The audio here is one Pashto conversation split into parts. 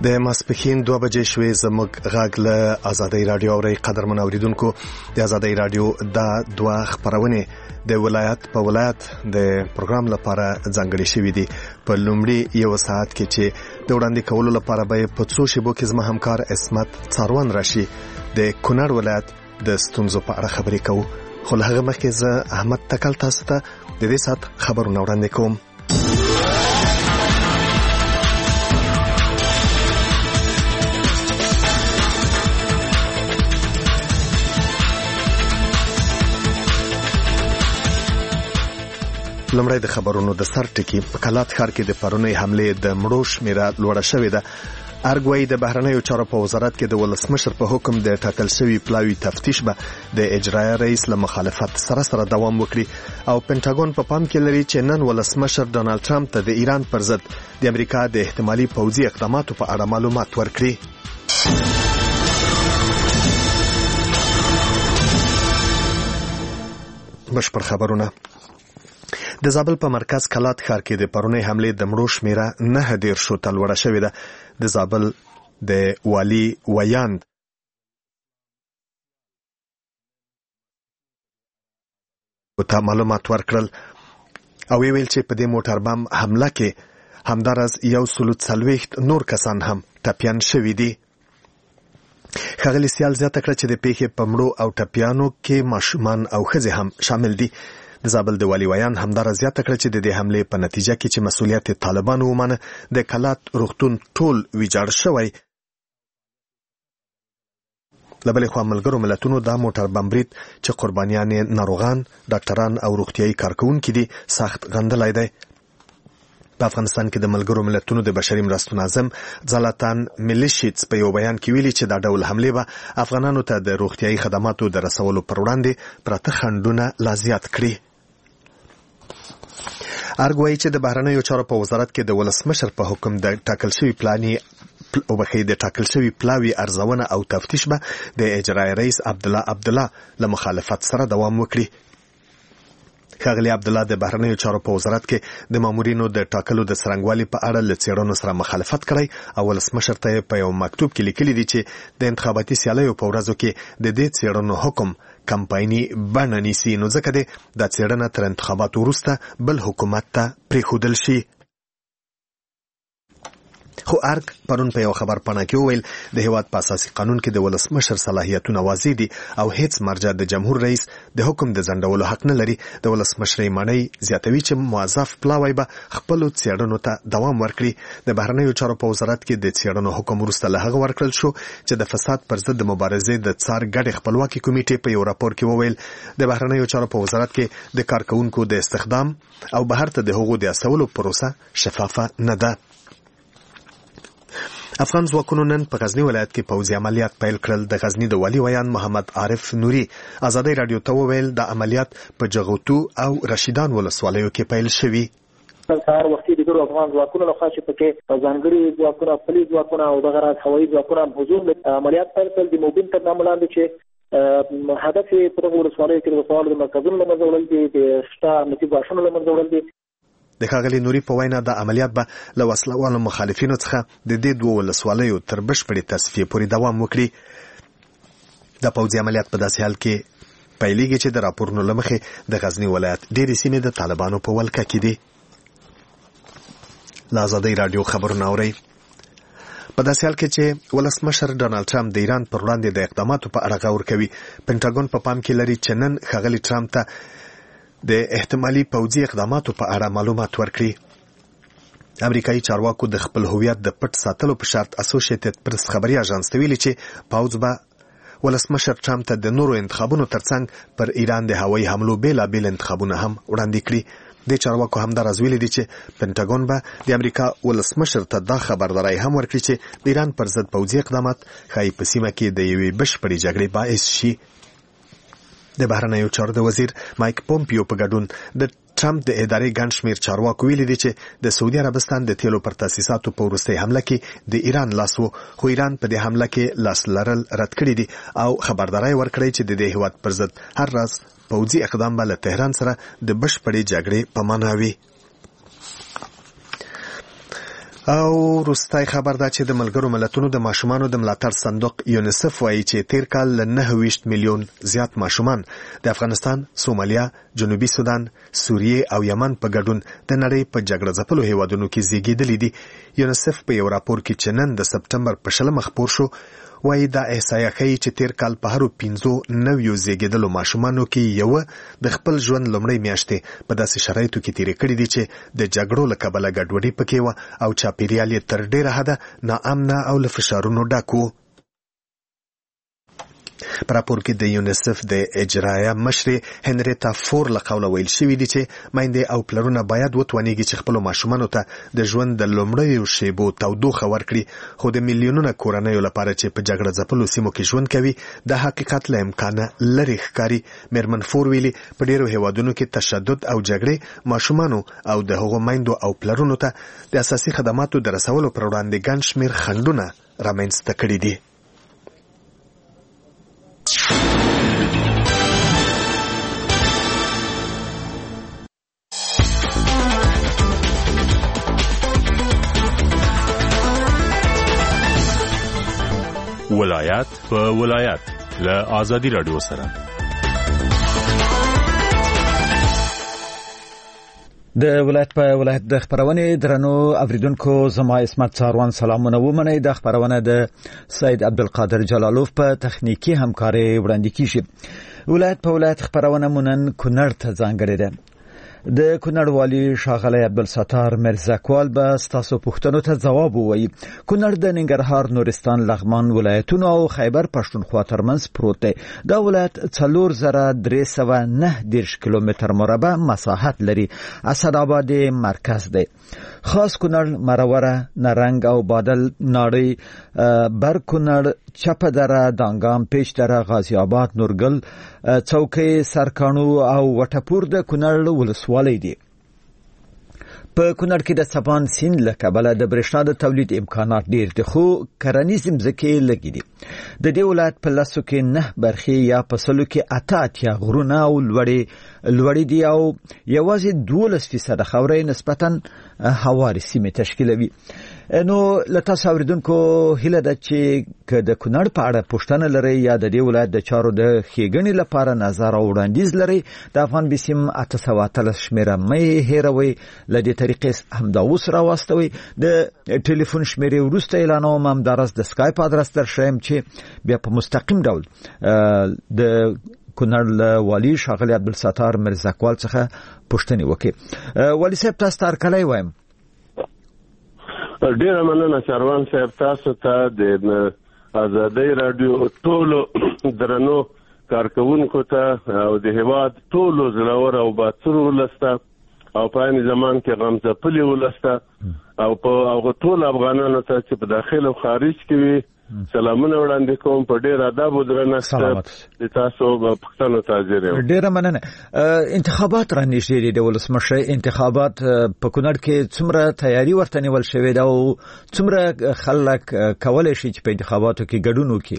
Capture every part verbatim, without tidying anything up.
د ماسپښین دوه بجې شوې. زموږ غږ له آزادۍ رادیو اورئ. قدرمن اوریدونکو، د آزادۍ رادیو دا دوه خپرونې د ولایت په ولایت د پروګرام لپاره ځانګړې شوې دي. په لومړي یو ساعت کې چې د وړاندې کولو لپاره به په څو شیبو کې زما همکار عصمت څاروان راشي د کونړ ولایت د ستونزو په اړه خبرې کوو. خو له هغه مخکې زه احمد تکل تاسو ته د دې ساعت خبرونه وړاندې کوم. لمړی د خبرونو د سر ټکی. په کلات ښار کې د پرونی حمله د مړو شمیره لوړه شوې ده. ارګوي د بهرنیو چارو په وزارت کې د ولسمشر په حکم د ټاکل شوی پلاوی تفتیش به د اجرایه رئیس له مخالفت سره سره دوام وکړي او پینټاګون په پام کې لري چې نن ولسمشر ډونالد ټرمپ ته د ایران پر ضد د امریکا د احتمالي پوځي اقداماتو په اړه معلومات ورکړي. بشپړ خبرونه. د زابل په مرکز کلات ښار کې د پرونی حمله د مړو شمیره نه ډیر شو تل وړه شوې ده. د زابل د والی ویاند ته معلومات ورکړل او ویل چې په دې موټر بم حمله کې همدارز یو سلو څلوېښت نور کسان هم ټپیان شوي دي. ښاغلي سیال زیاته کړه چې د پیښې په مړو او ټپیانو کې ماشومان او ښځې هم شامل دي. د زابل د والی ویان همدارز زیاته کړه چې د دې حملې په نتیجه کې چې مسؤلیت طالبانو ومنه د کلات روغتون ټول ویجاړ شوی. له بلې خوا ملګرو ملتونو دا موټر بمبرید چې قربانیان ناروغان، ډاکټران او روغتیایي کارکونکي دي سخت غندلی دی. په افغانستان کې د ملګرو ملتونو د بشري مرستو ناظم زلاتان میلیشیتس په یو بیان کې ویلي چې دا ډول حملې به افغانانو ته د روغتیایي خدماتو د رسولو پر وړاندې پراته خنډونه لا زیات کړي. ارګوي چې د بهرنیو چارو په وزارت کې د ولسمشر په حکم د ټاکل شوی پلاني او بخې د ټاکل شوی پلاوی ارزونه او تفتیش به د اجرایي رئیس عبدالله عبدالله له مخالفت سره دوام وکړي. ښاغلي عبدالله د بهرنیو چارو په وزارت کې د مامورینو د ټاکلو د څرنګوالي په اړه له څېړنو سره مخالفت کړی او ولسمشر ته په یو مکتوب کې لیکلي دي چې د انتخاباتي سیالیو په ورځو کې د دې څېړنو حکم کمپایني بڼه نیسي، نو ځکه دی دا څېړنه تر انتخاباتو وروسته بل حکومت ته پرېښودل شي. خو ارګ پرون په یو خبر پاڼه کې وویل د هیواد په اساسي قانون کې د ولسمشر صلاحیتونه واضح دي او هیڅ مرجع د جمهور رئیس د حکم د ځنډولو حق نه لري. د ولسمشرۍ ماڼۍ زیاتوي چې موظف پلاوی به خپلو څېړنو ته دوام ورکړي. د بهرنیو چارو په وزارت کې د څېړنو حکم وروسته له هغه ورکړل شو چې د فساد پر ضد د مبارزې د څار ګډې خپلواکي کمیټې په یو راپور کې وویل د بهرنیو چارو په وزارت کې د کارکونکو د استخدام او بهر ته د هغو د استولو پروسه شفافه نه ده. افغان ځواکونو نن په غزنی ولایت کې پوځي عملیات پیل کړل. د غزنی د والی ویان محمد عارف نوري آزادۍ رادیو ته وویل د عملیات په جغوتو او رشیدان ولسوالیو کې پیل شوي. سهار وختي د ګرو افغان ځواکونو لخوا چې پکې ځانګړي ځواکونه، پولیس ځواکونه او دغه راز هوایي ځواکونه حضور عملیات پیل کړل. د موبین تر نامه لاندې چې هدف یې په دغو ولسوالیو کې د وسوالو د مرکزونو له منځه وړل دي، د شته امنیتي ګواښونو له منځه وړل دي. د ښاغلي نوري په وینا د عملیات به له وسلوالو مخالفینو څخه د دې دوه ولسوالیو تر بشپړې تصفیې پورې دوام وکړي. د پوځي عملیات په داسې حال کې پیلېږي چې د راپورونو له مخې د غزنی ولایت ډېرې سیمې د طالبانو په ولکه کې دي. له آزادۍ راډیو خبرونه اورئ. په داسې حال کې چې ولسمشر ډونالد ټرمپ د ایران پر وړاندې د اقداماتو په اړه غور کوي، پینټاګون په پام کې لري چې نن ښاغلي ټرمپ ته د احتمالي پوځي اقداماتو په اړه معلومات ورکړي. امریکایي چارواکو د خپل هویت د پټ ساتلو په شرط اسوسییټډ پریس خبري اژانس ته ویلي چې پوځ به ولسمشر ټرمپ ته د نورو انتخابونو ترڅنګ پر ایران د هوایي حملو بیلابیل انتخابونه هم وړاندې کړي. د چارواکو همدارز ویلي دي چې پینټاګون به د امریکا ولسمشر ته دا خبرداری هم ورکړي چې د ایران پر ضد پوځي اقدامات ښایي په سیمه کې د یوې بشپړې جګړې باعث شي. د بهرنیو چارو د وزیر مایک پومپیو په ګډون د ټرمپ د ادارې ګڼ شمېر چارواکو ویلي دي چې د سعودي عربستان د تیلو پر تاسیساتو په وروستۍ حمله کې د ایران لاس و، خو ایران په دې حمله کې لاس لرل رد کړي دي او خبرداری ورکړی چې د دې هیواد پر ضد هر راز پوځي اقدام به له تهران سره د بشپړې جګړې په معنا وي. او روستای خبر دا چې د ملګرو ملتونو د ماشومانو د ملاتړ صندوق یونیسف وایي چې تیر کال له نهه ویشت میلیون زیات ماشومان د افغانستان، سومالیا، جنوبي سودان، سوریه او یمن په ګډون د نړۍ په جګړه ځپلو هیوادونو کې زیږیدلي دي. یونیسف په یو راپور کې چې نن د سپټمبر په شلمه خپور شو وایي دا احصایه ښیي چې تیر کال په هرو پنځو نویو زیږیدلو ماشومانو کې یوه د خپل ژوند لومړۍ میاشتې په داسې شرایطو کې تیرې کړې دي چې د جګړو له کبله ګډوډي پکې وه او چاپیریال یې تر ډېره حده ناامنه او له فشارونو ډک و. په راپور کې د یونیسف د اجرایه مشرې هنریتا فور له قوله ویل شوي دي چې میندې او پلرونه باید وتوانیږي چې خپلو ماشومانو ته د ژوند د لومړیو شیبو تودوخه ورکړي، خو د میلیونونه کورنیو لپاره چې په جګړه ځپلو سیمو کې ژوند کوي دا حقیقت له امکانه لرې ښکاري. میرمن فور ویلي په ډېرو هیوادونو کې تشدد او جګړې ماشومانو او د هغو میندو او پلرونو ته د اساسي خدماتو د رسولو پر وړاندې ګڼ شمېر خنډونه رامنځته کړي دي. ولایت په ولایت له آزادی رادیو سره د ولایت په ولایت د خبرونه درنو اوریدونکو زما اسمت څاروان سلامونه ومنئ. د خبرونه د سید عبدالقادر جلالوف په تخنیکی همکاري وړاندې کیږي. ولایت په ولایت خبرونه مونن کونړ ته ځانګړې ده. د کونړ والی ښاغلی عبدالستار مرزاکوال به ستاسو پوښتنو ته ځواب ووایي. کونړ د ننګرهار، نورستان، لغمان ولایتونو او خیبر پښتونخوا ترمنځ پروت دی. دا ولایت څلور زره درې سوه نهه دېرش کیلومتر مربع مساحت لري. اسداباد مرکز دی. خاص کونړ، مروره، نرنګ او بادل ناړۍ، بر کونړ، چپه دره، دانګام، پیچ دره، غازی آباد، نورګل، څوکۍ، سرکانو او وټپور د کونړ ولسوالۍ دي. په کونړ کې د سپان سیند له کبله د برېښنا د تولید امکانات ډېر دي، خو کرنیز ځمکې لږې دي. د دې ولایت په لسو کې نه برخې یا په سلو کې اته اتیا غرونه او لوړې لوړې دي او یوازې دولس فیصده خاوره نسبتاً هوارې سیمې تشکیلوي. نو له تاسو اوریدونکو هیله ده چې که د کونړ په اړه پوښتنه لرئ یا د دې ولایت د چارو د ښېګڼې لپاره نظر او وړاندیز لرئ، د افغان بیسیم اته سوه اتلس شمېره مه هېروئ. له دې طریقې همدا اوس راواستوئ. د ټلیفون شمېرې وروسته اعلانوم، همداراز د سکایپ ادرس درښیم چې بیا په مستقیم ډول د کونړ له والي ښاغلي عبدالستار مرزاکوال څخه پوښتنې وکړي. والي صاحب تاسو ته هرکلی وایم. ډیره مننه چاروان صاحب، تاسو ته د آزادۍ رادیو ټولو درنو کارکونکو ته او د هیواد ټولو زړور او باسرو ولسته او په عین زمان کې غمځپلي ولسته او په هغه ټول افغانانو ته چې په داخل او خارج کې وي سلامونه وړاندې کوم. په ډیر ادب او درنښت د تاسو پښتنو ته حاضر یم. ډیره مننه. انتخابات را نږدې دي. د ولسمشر انتخابات په کونړ کې څومره تیاری ورته نیول شوې ده او څومره خلک کولی شي چې په انتخاباتو کې ګډون وکړي؟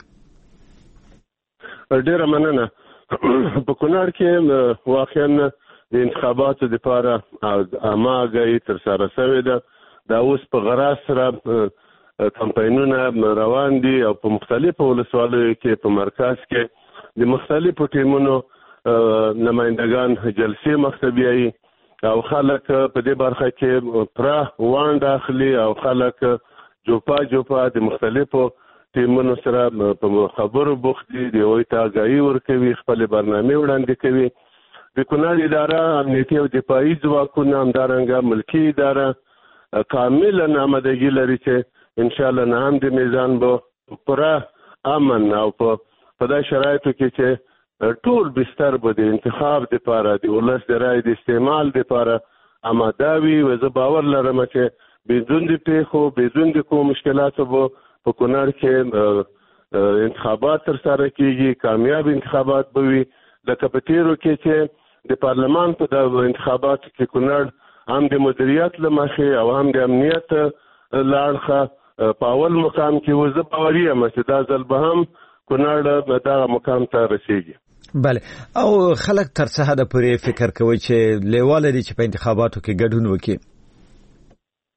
ډیره مننه. په کونړ کې واقعا د انتخاباتو لپاره اماګي تر سره شوې ده. دا اوس په غراس سره کمپاینونه روان دي او په مختلفو ولسوالیو کې په مرکز کې د مختلفو ټیمونو نمائندگان جلسې مخته بیایي او خلک په دې برخه کې پوره وانډ اخلي او خلک جوپا جوپا د مختلفو ټیمونو سره په خبرو بوخت دي. د هغوی ته آګاهي ورکوي، خپلې برنامې وړاندې کوي. د کونړ اداره امنیتي او دفاعي ځواکونه، همدارنګه ملکي اداره کاملا آمادګي لري چې ان شاء الله نه هم د میزان به پوره امن او په داسې شرایطو کې چې ټول بستر به د انتخاب دپاره د ولس د رایې د استعمال دپاره آماده وي. و زه باور لرم چې بدون د پیښو بدون د کوم مشکلاتو به په کونړ کې انتخابات ترسره کیږي، کامیاب انتخابات به وي. لکه په تېرو کې چې د پارلمان په دغه انتخاباتو کې کونړ هم د مدیریت له مخې او هم د امنیت له اړخه په اول مقام کې و. زه باوري یم چې دا ځل به هم کونړ دغه مقام ته رسیږي. بله. او خلک تر څه حده پورې فکر کوي چې لیواله دي چې په انتخاباتو کې ګډون وکړي؟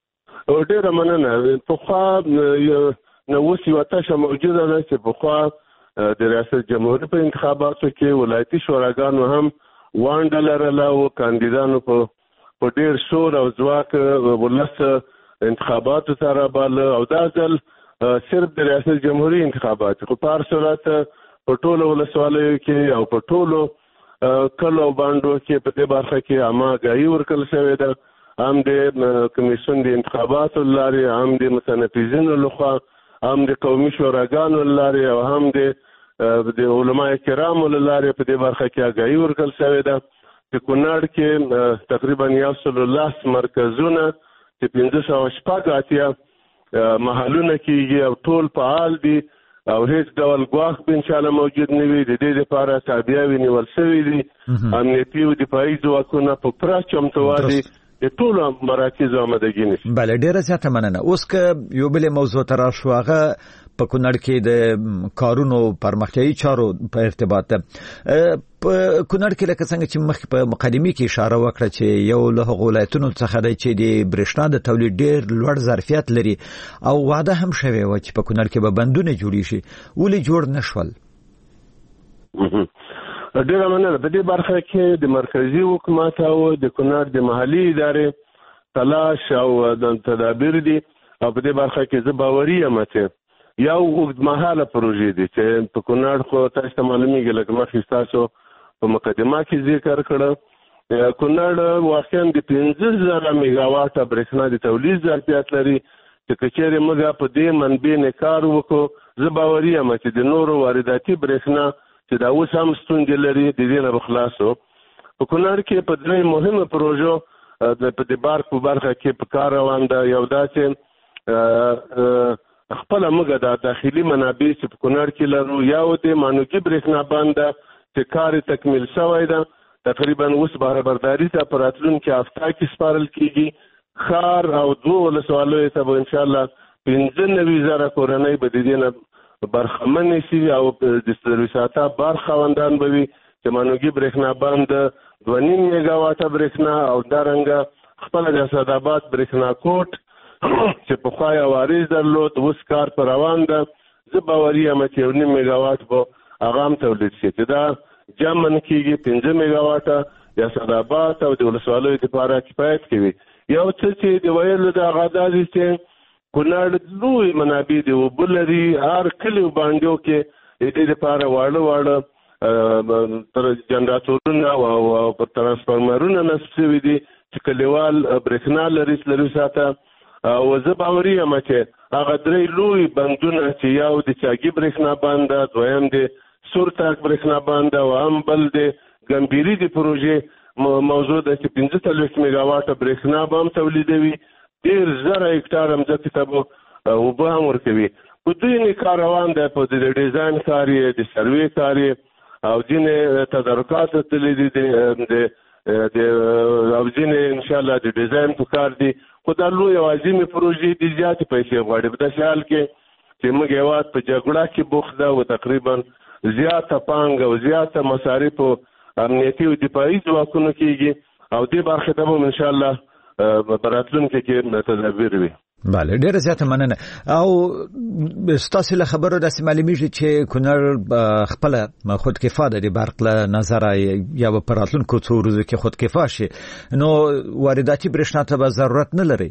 ډېره مننه. پخوا نو اوس یوه تشه موجوده ده چې پخوا د ریاست جمهوري په انتخاباتو کې ولایتي شوراګانو هم وانډه لرله او کاندیدانو په په ډېر شور او ځواک ولس انتخاباتو ته راباله او دا ځل صرف د ریاست جمهوري انتخابات خو په هر صورت په ټولو ولسوالیو کې او په ټولو کلو او بانډو کې په دې برخه کې عامه آګاهي ورکړل شوې ده، هم د کمیسیون د انتخاباتو له لارې، هم د متنفذینو لخوا، هم د قومي شوراګانو له لارې او هم د د علما کرامو له لارې په دې برخه کې آګاهي ورکړل شوې ده. په کونړ کې تقریبا یو سل لس مرکزونه چې پنځه سوه شپږ اتیا محلونه کېږي او ټول فعال دي او هیڅ ډول ګواښ به انشاءالله موجود نه وي. د دې لپاره تابعیاوې نیول شوي دي، امنیتي او دفاعي ځواکونه په پوره چمتووالي د ټولو مراکزو آمادګي نیسي. بله، ډېره زیاته مننه. اوس که یو بلې موضوع ته راشو، هغه په کونړ کې د کارونو پرمختیایي چارو په ارتباط ده. په کونړ کې لکه څنګه چې مخکې په مقدمې کې اشاره وکړه چې یو له هغو ولایتونو څخه دی چې د برېښنا د تولید ډېر لوړ ظرفیت لري او وعده هم شوې وه چې په کونړ کې به بندونه جوړې شي، ولې جوړ نه شول؟ ډېره مننه. په دې برخه کې د مرکزي حکومت او د کونړ د محلي ادارې تلاش او د تدابیر دي او په دې برخه کې زه باوري یم چې یو اوږدمهاله پروژې دي چې په کونړ خو تاسو ته معلومیږي، لکه مخکې ستاسو په مقدمه کې ذکر کړه، کونړ واقعا د پنځه زره میګاواټه برېښنا د تولید ظرفیت لري چې که چېرې موږ په دې منبع نه کار وکړو، زه باوري یم چې د نورو وارداتي برېښنا چې دا اوس هم ستونزې لري د دې نه به خلاصو. په کونړ کې په درې مهمه پروژو په د بارک په برخه کې په کار روان ده. یو دا چې خپله موږ د داخلي منابع چې په کونړ کې لرو، یو د مانوګي برېښنا بند ده چې کار تکمیل شوی ده، تقریبا اوس بهرهبرداري ته په راتلونکي هفته کې سپارل کېږي. ښار او دوه ولسوالیو ته به انشاءالله پنځه نوي زره کورنۍ به د دې نه برخمنې شي او د سرویساته بار خاوندان به وي چې مانوګي برېښنا بند دوه نیم میګاواټه برېښنا او دارنګه خپله د اسداباد برېښنا کوټ چې پخوا یې وارث درلود، اوس کار په روان ده. زه باوري یم چې یو نیم میګاواټ به هغه هم تولید شي چې دا جمع نه کېږي، پنځه میګاواټه د اسداباد او د ولسوالیو دپاره کفایت کوي. یو څه چې د ویلو د هغه دا دي چې کونړ لوی منابع د اوبه لري، هر کلي و بانډو کې د دې دپاره واړه واړه جنراتورونه او ترانسفارمرونه نصب شوي دي چې کلیوال برېښنا لري لري ساته. او زه باوري یم چې هغه درې لوی بندونه چې یو د چاګي برېښنا بند ده، دویم د سورتاک برېښنا بند ده او هم بل د ګمبیري د پروژې موضوع ده چې پنځه څلوېښت میګاواټه برېښنا به هم تولیدوي، ډېر زره هکټاره مځکې ته به اوبه هم ورکوي. په دوی نه کار روان دی، په د ډیزاین کار یې، د سروې کار یې او ځینې تدارکات تللي دي د او ځینې انشاءالله د ډیزاین په کار دي. خو دا لوی او عظیمې پروژې دي، زیاتې پیسې غواړي. په داسې حال کې چې موږ هېواد په جګړه کې بوخت ده او تقریبا زیاته پانګه او زیاته مصارف په امنیتي او دفاعي ځواکونو کېږي او دې برخې ته به انشاءالله په راتلونکي کې تدابیر وي. بله، ډېره زیاته مننه. او ستاسو له خبرو داسې معلومیږي چې کونړ خپله خودکفا ده د برق له نظره، یا به په راتلونکو څو ورځو کې خودکفا شي، نو وارداتي برېښنا ته به ضرورت نه لري.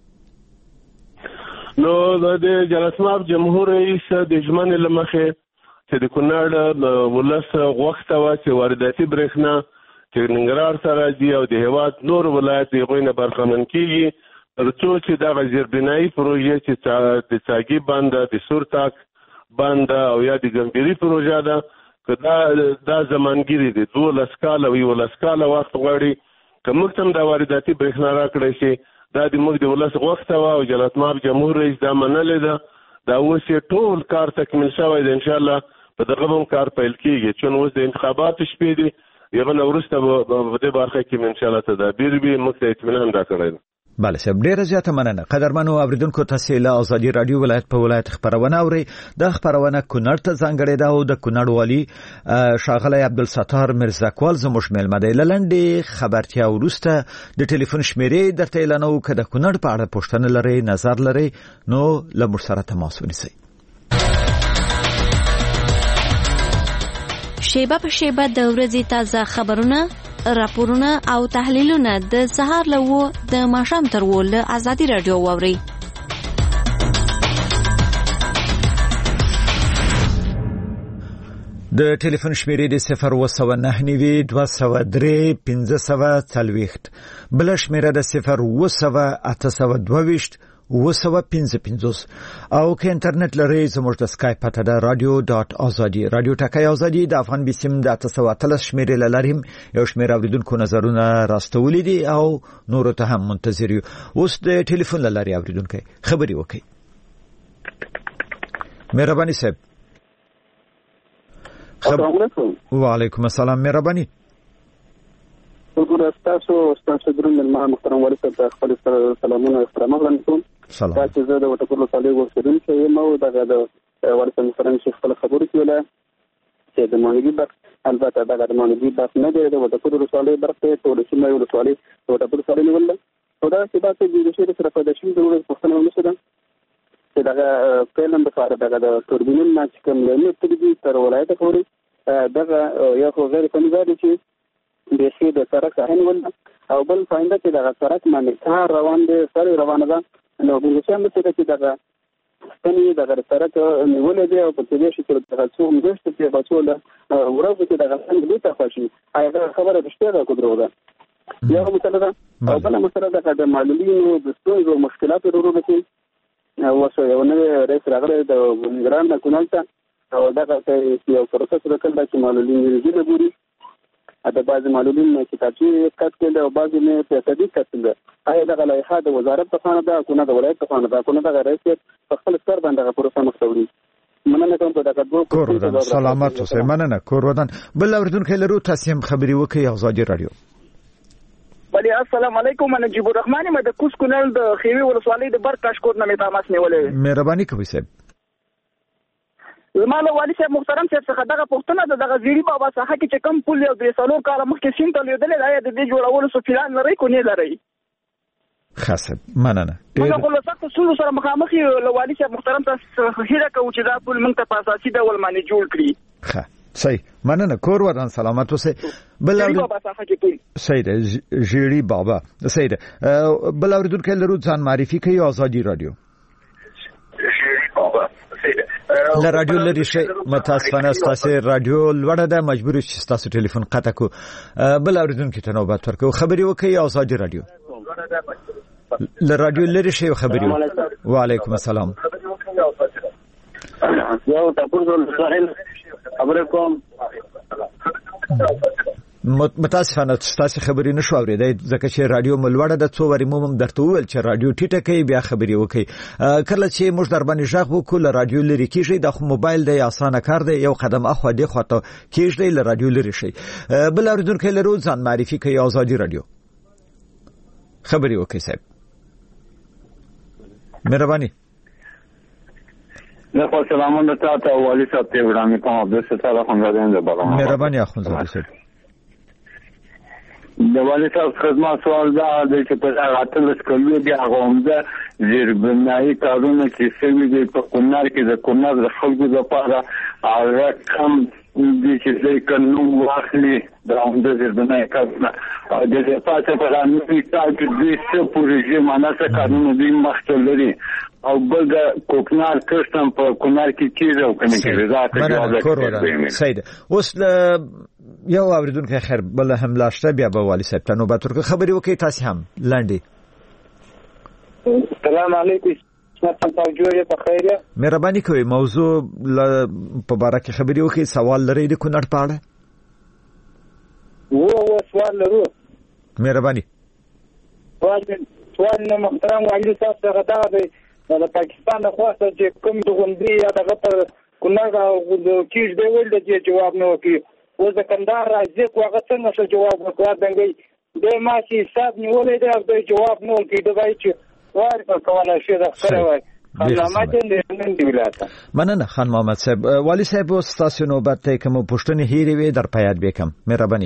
نو د جلسماب جمهور رئیس د ژمنې له مخې چې د کونړ ولس غوښته وه چې وارداتي برېښنا چې ننګرهار ته راځي او د هېواد نور ولایت د هغوی نه برخمن کېږي، تر څو چې دغه زیربنایي پروژې چې د چاګي بند ده، د سورتاک بند ده او یا د ګمبیري پروژه ده، که دا دا زمانګیري دي، دولس کاله او یولس کاله وخت غواړي. که موږ ته هم دا وارداتي برېښنا راکړی شي، دا د موږ د ولس غوښته وه او جلالتمآب جمهور رئیس دا منلې ده. دا اوس یې ټول کار تکمیل شوی دی، انشاءالله په دغه به هم کار پیل کېږي. چون اوس د انتخاباتو شپې دي، هغه نه وروسته به په دې برخه کې انشاءالله تدابیر وي. موږ ته اطمینان راکړی دی. بله صاحب ډیره زیاته مننه. قدرمنو اوریدونکو تاسو له ازادي رادیو ولایت په ولایت خبرونه اوري. د خبرونه کونړ ته ځانګړې ده او د کونړ والی شاغلی عبدالستار مرزاکوال زموږ مېلمه دی. لنډې خبرتیا وروسته د ټلیفون شمیرې درته اعلانوو که د کونړ په اړه پوښتنه لرئ نظر لرئ نو له موږ سره تماس ونیسئ. شیبه په شیبه د ورځې تازه خبرونه راپورونه او تحلیلونه د سهار له و د ماښام تر و له ازادي رادیو واورئ. د ټلیفون شمیرې د صفر اوه سوه نهه نوي دوه سوه درې پنځه سوه څلوېښت، بله شمیره د صفر اوه سوه اته سوه دوه ویشت اوه سوه پنځه پنځوس او که انټرنیټ لرئ زموږ د سکایپ پته ده رادیو ډاټ ازادي. رادیو ټکی ازادي د افغان بیسیم د اته سوه اتلس شمیرې له لارې هم یو شمېر اوریدونکو نظرونه راستولي دي او نورو ته هم منتظر یو. اوس د ټلیفون له لارې اوریدونکی خبرې وکړئ. مهرباني صاحب. وعلیکم السلام. مهرباني. وګوره تاسو تاسو درنه ما محترم والي صاحب خپل سلامونه احترام وړاندې کوم. سلام. تاسو زه د وټکولو صالح ورسېدونکو یم او دغه د والي صاحب سره چې خپل خبرې کوله چې د مانګي بخ البته دغه د مانګي بخ نه دی د وټکولو صالح برخه ټول سیمه یو صالح وټکولو صالح نیول او دا چې تاسو د شي سره په دشي ضرورت پوښتنه ونشي چې دغه فعلن د فار دغه د توربینون نه چې کوم نه تدبیر تر ولایت پورې دغه یو غیر فني دی چې د شي د سرک ساحل ول او بل فائدہ چې دغه سرک باندې کار روان دي سره روانه ده نو موږ هم چې دغه ستنې دغه سرک نیول دي او په دې شي چې دغه څو مدرسې په بچول ورغه چې دغه څنګه دې تاسو هغه خبره رښتیا کوي ده یو مسله ده او بل مسله ده د معلولینو د ستونزو او مشکلاتو ورو کې او څه یو نه رئیس راغلی د ګران کونړ ته او دغه یو پروسس وکړل چې معلولین دې ګوري د بعض معلولین کتابچې کټ کړل او بعض نه په تدقیق کړل. آیا دغه لایحه د وزارت په خانه ده کو نه د ولایت په خانه ده کو نه د رئیس په خپل سر باندې پروسه مخته مننه کوم په دغه دوه کور ودان سلامات اوسئ. مننه کور ودان. بل اوریدونکو لرو تاسو هم خبري وکړئ ازادي رادیو. بلی السلام علیکم. انا نجیب الرحمن ما د کوس کونړ د خیوي ولسوالۍ د برکاش کور نه تماس نیولې. مهرباني کوئ صاحب. زماله والي صاحب محترم صاحب څخه دغه پوښتنه ده دغه زیری بابا څخه کې چې کم پول یو د څلور کال مخکې سین ته لیدل دا د دې جوړولو څه پلان لري کو نه لري. خاصه مننه. موږ خو سخت سولو سره مخامخ یو والي صاحب محترم تاسو هیله کوو چې دا پول موږ ته په اساسي ډول باندې جوړ کړي. ښه صحیح مننه کور ودان سلامات اوسئ. بل صحیح ده جیری بابا صحیح ده. بل اوریدونکو لرو ځان معرفي کوي ازادي رادیو. جیری بابا صحیح ده. له رادیو لري شي متاسفانه تاسو رادیو لوړه ده مجبور چې تاسو ټلیفون قطع کو. بل اوریدونکو ته نوبت ورکو خبري وکي ازادي رادیو. له رادیو لري شي خبري. وعلیکم السلام. یو تاسو سره خبرې کوم. متاسفانه تاسو خبرې نشو اوریدای ځکه چې رادیو ملوړه د څو وری موږ درته وویل چې رادیو ټیټه کوي بیا خبرې وکي. کله چې موږ در باندې ژغ وکړو رادیو لري کیږي د خو موبایل دی اسانه کار دی یو قدم اخو دی خو ته کیږي له رادیو لري شي. بل اوریدونکو لرو ځان معرفي کوي ازادي رادیو. خبرې وکي صاحب. مهرباني. نه خو سلامونه تاسو والي صاحب ته وړاندې کوم د ستاره خواندان د بلنه. مهرباني اخوندزاده صاحب. د والي صاحب خدمت سوال دا دی چې په هغه اتلس کلو دی هغه عمده زیربنایي کارونه چې سوي دي په کونړ کې د کونړ د خلکو لپاره هغه کم دي چې دوی قانون واخلي د عمده زیربنایي کارونه او د دې پاتې په اړه کار کې دوی څه پروژې ماناسه قانون دوی مخته لري او بل د کوکنار کښتم په کونړ کې کیږي او کنه کیږي دا ته صحیح ده. اوس یو اوریدونکو خیر بل هم لاشته بیا به والي صاحب ته نوبت ورکړي خبري وکړي تاسو هم لاندې. السلام علیکم. تاسو په خیر. مهرباني کوئ موضوع په باره کې خبري وکړي سوال لرئ د کونړ په اړه. وو وو سوال لرو. مهرباني. سوال محترم والي صاحب څنګه دا دی د پاکستان د خواصه چې کوم د غونډې یا دغه پر کونړ او د کیش دی ول د جواب نه وکړي او د کندهار راځي خو هغه څنګه څه جواب ورکړه دنګي د ما چې حساب نیولې دی او د جواب نه ورکوي د وایي چې وار په کولی شي د خپله وایي مننه خان محمد صاحب. والی صاحب ستاسو نوبت ته کوم پوښتنې هېرې وي در په یاد وکم مهرباني.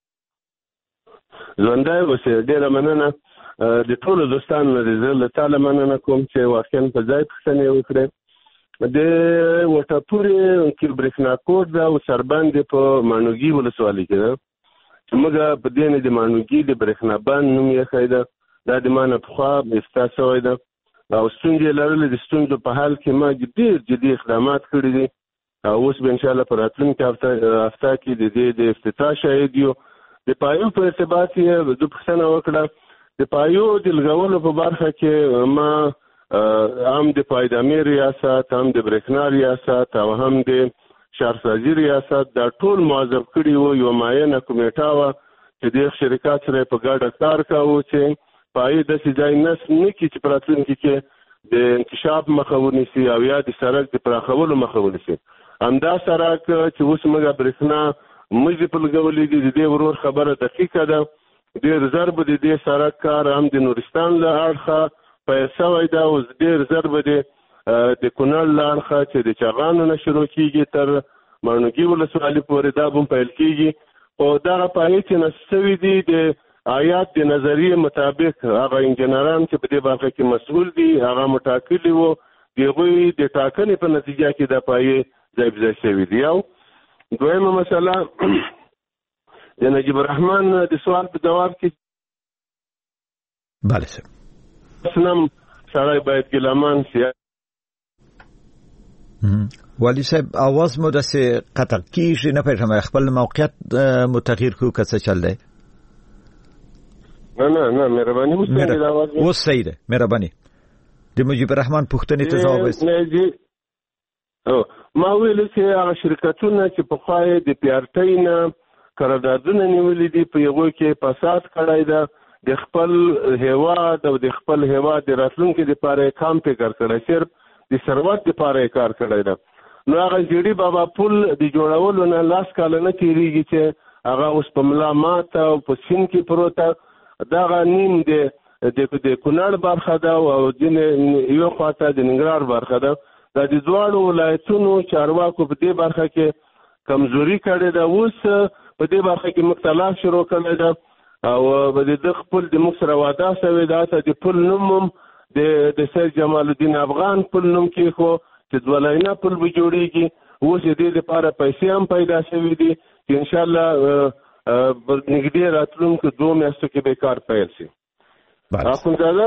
ژوندی اوسئ. ډېره مننه د ټولو دوستانو نه زه له تاله مننه کوم چې واقعا په ځای پوښتنې وکړې. د وټاپورې کې برېښناکوټ ده او سربند په ماڼوګي ولسوالۍ کې ده چې موږ په دې نه د ماڼوګي د برېښنا بند نوم یې ایښی ده. دا د ما نه پخوا افتا شوی ده او ستونزې لرلې. د ستونزو په حال کې ما ډېر جدي اقدامات کړي دي او اوس به انشاءالله په راتلونکي هفته کې د دې د افتتاح شاهد یو. د پایو په ارتباط یې د پوښتنه وکړه. د پایو د لګولو په برخه کې ما هم د پایدامي ریاست، هم د برېښنا ریاست او هم د شهرسازي ریاست دا ټول موظف کړي وو. یو معینه کمیټه وه چې د شرکات سره په ګډه کار کوو چې پایې داسې ځای نصب نه کړي چې په راتلونکي کې د انکشاف مخه ونیسي او یا د سړک د پراخولو مخه ونیسي. همدا سړک چې اوس موږ برېښنا موږ په لګولې دي د دې ورور خبره دقیقه ده. ډېر زر به د دې سړک کار هم د نورستان له اړخه پیل شوی ده. اوس ډېر زر به د کونړ له اړخه چې د چاغانو نه شروع کېږي تر ماڼوګي ولسوالۍ پورې دا به هم پیل کېږي. او دغه پایې چې نصب شوي دي د آیات د نظریې مطابق هغه انجنیران چې په دې برخه کې مسؤل دي هغه مټاکلي وو. د هغوی د ټاکنې په نتیجه کې دا پایې ځای په ځای شوي دي. او دویمه مسله د نجیب الرحمن د سوال په جواب کې بله صاحب سنم سړی باید ګیلامان شي. والی صاحب آواز مو داسې قطع کېږي نه پوهېږم خپل موقعیت مو تغییر کړو که څه چل دی؟ نه نه نه مهرباني وکړئ. اوس صحیح ده مهرباني. د مجيب الرحمن پوښتنې ته ځواب وایي. ما ویل چې هغه شرکتونه چې پخوا یې د پی آر ټی نه قراردادونه نیولي دي په هغوی کې فساد کړی ده. د خپل هیواد او د خپل هیواد د راتلونکي دپاره یې کام فکر کړی، صرف د ثروت دپاره یې کار کړی ده. نو هغه جیډي بابا پل د جوړولو نه لاس کاله نه تېرېږي چې هغه اوس په ملا ماته او په سیند کې پروته دغه نیم د کونړ برخه ده او ځینې یو خواته د ننګرهار برخه ده. دا د دواړو ولایتونو چارواکو په دې برخه کې کمزوري کړې ده. اوس په دې برخه کې موږ تلاش شروع کړی ده او د ده خپل د موږ سره واده شوې ده. حتی د پل نوم هم د سید جمال الدین افغان پل نوم کېښو چې دوه لاینه پل به جوړېږي. اوس د دې لپاره پیسې هم پیدا شوي دي چې انشاءالله نږدې راتلونکو دوه میاشتو کې به کار پیل شي. اخندزاده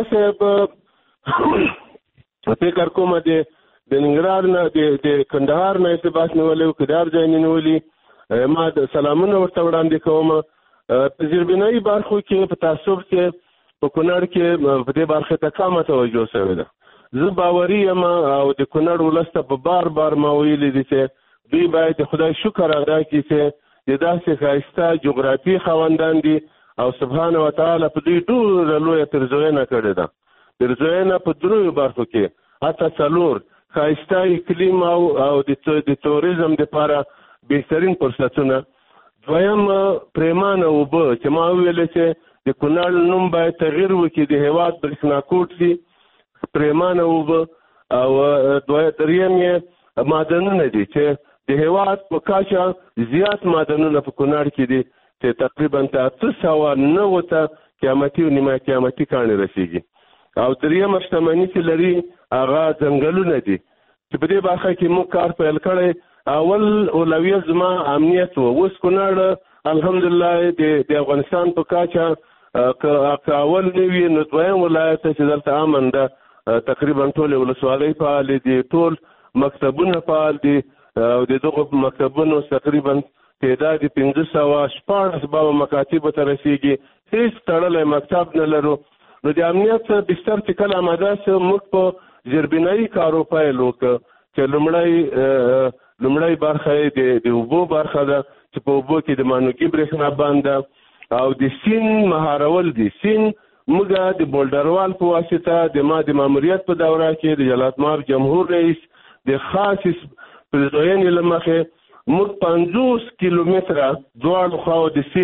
صاحب فکر کومه د د ننګرهار نه د کندهار نه ارتباط نیولی او که د هر ځای نه نیولي ما د سلامونه ورته وړاندې کوم. په زیربنایي برخو کې په تعصب کې په کونړ کې په دې برخې ته کمه توجه شوې ده. زه باوري یم او د کونړ ولس ته په بار بار ما ویلي دي چې دوی باید د خدای شکر ادا کړي چې د داسې ښایسته جغرافي خاوندان دي او سبحانه وتعالی په دوی ډېره لویه پرزوینه کړې ده. پرزوینه په دریو برخو کې حتی څلور ښایسته اقلیم او او د توریزم دپاره بهترین فرصتونه. دویم پریمانه اوبه چې ما وویلې چې د کونړ نوم باید تغییر وکړي، د هېواد برېښناکوټ شي، پریمانه اوبه. او دریم یې معدنونه دي چې د هېواد په کچه زیات معدنونه په کونړ کې دي چې تقریبا ته اته سوه نوي ته قیامتي او نیمه قیامتي کاڼي رسېږي. او دریمه شتمني چې لري هغه ځنګلونه دي چې په دې برخه کې موږ کار پیل کړی. اول اولویت زما امنیت و. اوس کونړ الحمدلله د افغانستان په کچه که اول نه وي نو دویم ولایت چې دلته امن ده. تقریبا ټولې ولسوالۍ فعالې دي، ټول مکتبونه فعال دي او د دغو مکتبونو تقریبا تعداد پنځه سوه شپاړس بابه مکاتبو ته رسېږي. هېڅ تړلی مکتب نه لرو. نو د امنیت بستر چې کله اماده شو موږ په زیربنایي کارو پیل وکړ چې لومړی لومړی برخه یې د اوبو برخه ده چې په اوبو کې د ماڼوګي برېښنا بند ده او د سیند مهارول دي. سیند موږ د بولډروال په واسطه د ما د ماموریت په دوره کې د جلالتمآب جمهور رئیس د خاصې پرزوینې له مخې موږ پنځوس کیلومتره دواړو خواو د سیند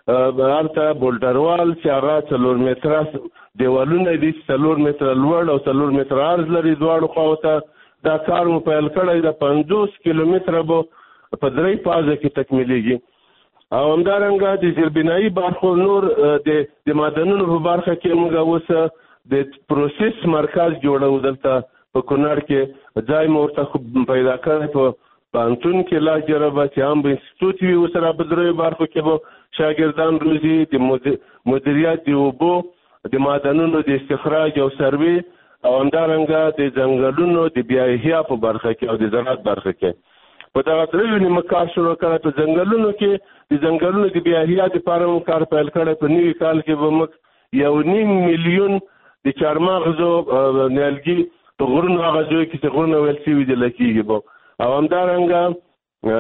هلته بولډروال چې هغه څلور متره دیوالونه دي، څلور متره لوړ او څلور متره عرض لري دواړو خواو ته. دا کار مو پیل کړی د پنځوس کیلومتره به په درې فازه کې تکمیلیږي. او همدارنګه د زیربنایي برخو نور د معدنونو په برخه کې موږ اوس د پروسس مرکز جوړو. دلته په کونړ کې ځای مو ورته پیدا کړی په پانتون کې لا جربه چې هم به انستیتوت وي ورسره په درېیو برخو کې به شاګردان روزي، د مدیریت د اوبو د معدنونو د استخراج او سروې او همدارنګه د ځنګلونو د بیا احیا په برخه کې او د زراعت برخه کې. په دغه درېیو نیمه کار شروع کړی. په ځنګلونو کې د ځنګلونو د بیا احیا دپاره مو کار پیل کړی. په نوي کال کې به موږ یو نیم میلیون د چارمغزو نیالګي په غرونو هغه ځای کې چې غرونه ویل شوي دي لکېږي به. او همدارنګه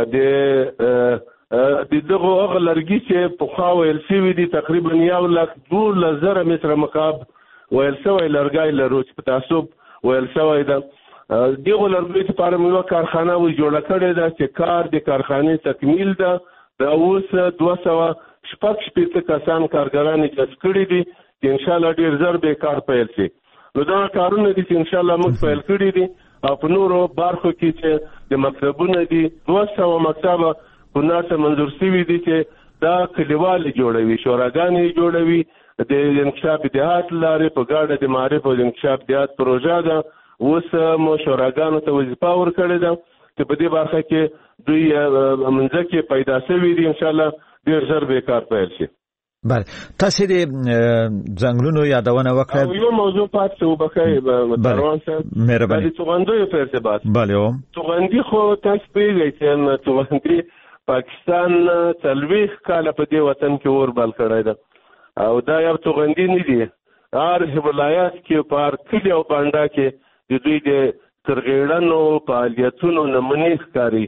د د دغه هغه لرګي چې پخوا ویل شوي دي تقریبا یو لک دولس زره متره مکعب ویل شوی لرګی لرو چې په تعصب ویل شوی ده. دغه لرګیو لپاره مو یوه کارخانه جوړه کړې ده چې کار د کارخانې تکمیل ده. دا اوس دوه سوه شپږ شپېته کسان کارګران جذب کړي دي چې انشاءالله ډېر زر به کار پیل شي. نو دا کارونه دي چې انشاءالله موږ پیل کړي دي. او په نورو برخو کې چې د مکتبونه دي دوه سوه مکتبه کونړ ته منظور شوي دي چې دا کلیوالې جوړوي، شوراګانې جوړوي. د انکشاف دهات لارې په ګاډه د معارف او د انکشاف دهات پروژه ده. اوس مو شوراګانو ته وظیفه ورکړې ده چې په دې برخه کې دوی منځکې پیدا شوي دي. انشاءالله ډېر ژر به کار پیل شي. بله، تاسو د ځنګلونو یادونه وکړه. او یو موضوع پات څه وبخښئ دروان صاحب، مهرباني. د توغندیو په ارتباط. بله او توغندي خو تاسو پوهېږئ چې توغندي پاکستان څلوېښت کاله په دې وطن کې اور بل کړی ده. او دا یو توغندي نه دي. هر ولایت کې په هر کلي او بانډا کې د دوی د ترغېړنو فعالیتونو نمونې ښکاري.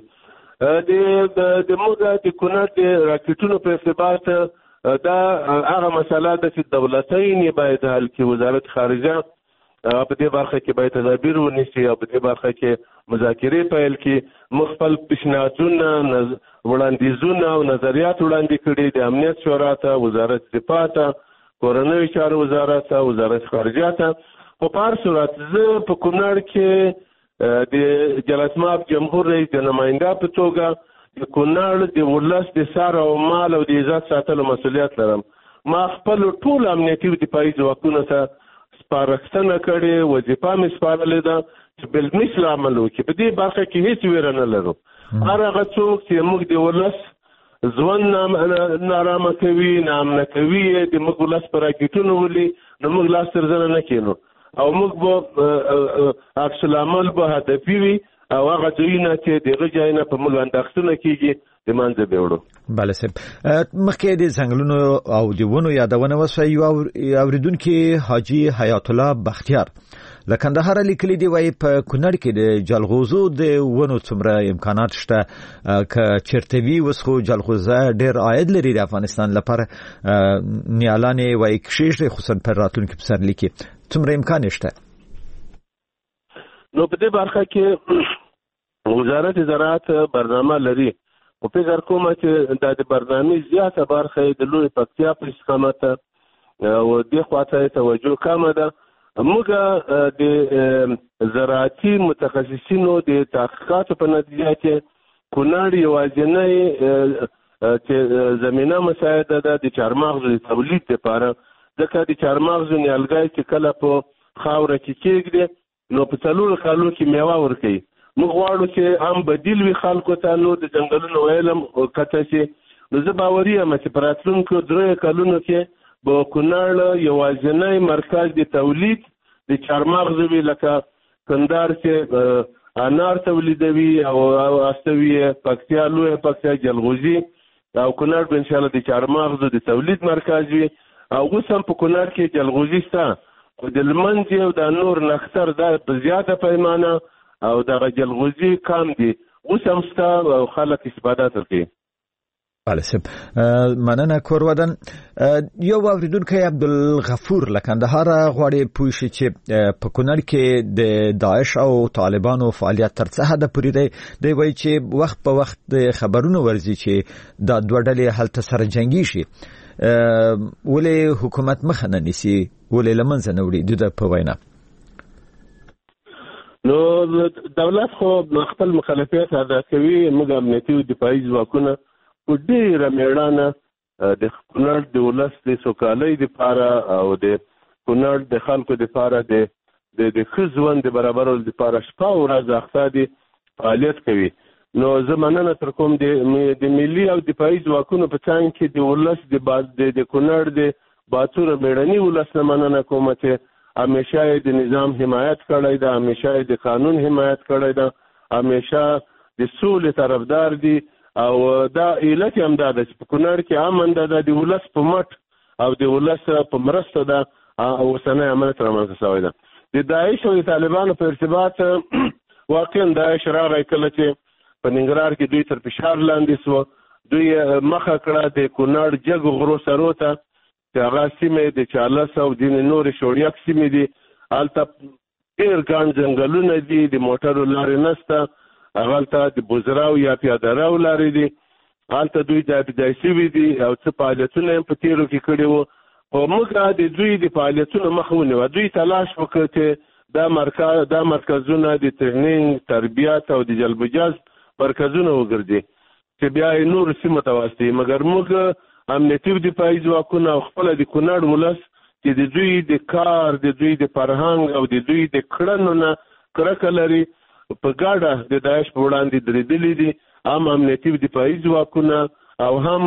د موږ د کونړ د راکټونو په ارتباط دا هغه مسله ده چې دولتین باید حل کړي. وزارت خارجه په دې برخه کې باید تدابیر ونیسي او په دې برخه کې مذاکرې پیل کړي. موږ خپل پیشنهادونه، وړاندیزونه او نظریات وړاندې کړي د امنیت شورا ته، وزارت دفاع ته، کورنیو چارو وزارت ته، وزارت خارجه ته. خو په هر صورت زه په کونړ کې د جلسماب جمهور رئیس د نماینده په توګه د کونړ د ولس د سر او مال او د عزت ساتلو مسؤلیت لرم. ما خپل ټول امنیتي او دفاعي ځواکونو ته سپارښتنه کړې، وظیفه مې سپارلې ده چې بالمثل عمل وکړي. په دې برخه کې هیڅ ویره نه لرو. هر هغه څوک چې موږ د ولس ژوند نارامه کوي، ناامنه کوي، د موږ ولس په راکټونو ولي، نو موږ لاس تر زنه نه کینو او موږ به عکس العمل به هدفي وي او هغه ځایونه چې دغه ځایونه په موږ انداختونه کېږي د منځه به وړو. بله صاحب، مخکې د ځنګلونو او د ونو یادونه وشوه. یو اورېدونکي حاجي حیات الله بختیار له کندهار لیکلي دي، وایي په کونړ کې د جلغوزو د ونو څومره امکانات شته. که چېرته وي اوس خو جلغوزه ډېر عاید لري د افغانستان لپاره. نیالانې وایي کښېږدي خصوصا په راتلونکي پسرلي کې څومره امکان شته؟ نو په دې برخه کې وزارت زراعت برنامه لري. او فکر کوم چې د برنامې زیاته برخه د لوی پکتیا په استقامت او د خواته توجه کمه ده. موږ د زراعتي متخصصینو د تحقیقاتو په نتیجه کې کونړ یوازینی چې زمینه مساعده ده د چارمغزو د تولید لپاره. ځکه د چارمغزو نیالګی چې کله په خاوره کې کېږدي نو په څلورو کالو کې میوه ورکوي. موږ غواړو چې هم بدیل وي خلکو ته، نور د ځنګلونو علم قطع شي. نو زه باوري یم چې په راتلونکو دریو کلونو کې به کونړ یوازینی مرکز د تولید د چارمغزو وي، لکه کندهار چې انار تولیدوي او استوي پکتیا، لویه پکتیا، جلغوزي او کونړ به انشاءالله د چارمغزو د تولید مرکز وي. او اوس هم په کونړ کې جلغوزي شته، خو د لمنځ او د نور نختر دا په زیاته پیمانه او دغه جلغوزي کم دي. اوس هم شته او خلک استفاده کوي. بله صاحب، مننه کورودن. یو اوریدونکی عبدالغفور له کندهار غواړي پوه شي چې په کونړ کې د داعش او طالبانو فعالیت تر څه حده پورې دی. دی وایي چې وخت په وخت خبرونه ورځي چې دا دوه ډلې هلته سره جنګي شي. ولې حکومت مخه نه نیسي ولې لمنځه نه وړي د په وینا؟ نو دولت خو خپل مکلفیت ادا کوي، موږ امنیتي او دفاعي ځواکونه په ډېره میړانه د کونړ د ولس د سوکالۍ دپاره او د کونړ د خلکو دپاره د د ښه ژوند د برابرولو دپاره شپه او ورځ اخته دي فعالیت کوي. نو زه مننه تر کوم د ملي او دفاعي ځواکونو په څنګ کې د ولس د کونړ د باتوره میړني ولس نه مننه کوم چې همیشه د نظام حمایت کړی ده، همیشه د قانون حمایت کړی ده، همیشه د سولې طرفدار دي. او دا علت هم دا ده چې په کونړ کې امن ده، د ولس په مټ او د ولس په مرسته ده اوسنی امنیت رامنځته شوی ده. د داعش او د طالبانو په ارتباط واقعا داعش راغی کله چې په ننګرهار کې دوی تر فشار لاندې سوه، دوی مخه کړه د کونړ جګ غرو سرو ته چې هغه سیمې د چالس او ځینې نورې شوړیک سیمې دي، هلته ډېر ګڼ ځنګلونه دي، د موټرو لارې نشته، هغلته د بزراو یا پیاده رو لارې دي، هلته دوی ځای شوي دي او څه فعالیتونه یې په تېرو کې کړي وو. خو موږ د دوی د فعالیتونو مخه ونیوه، دوی تلاش وکړ چې دا مرکز دا مرکزونه د ټریننګ، تربیت او د جلب و جذب مرکزونه وګرځي چې بیا یې نورو سیمو ته واستوي. مګر موږ امنیتي او دفاعي ځواکونه او خپله د کونړ ولس چې د دوی د کار، د دوی د فرهنګ او د دوی د کړنو نه کرکه لري، په ګډه د داعش په وړاندې درېدلي دي. هم امنیتي او دفاعي ځواکونه او هم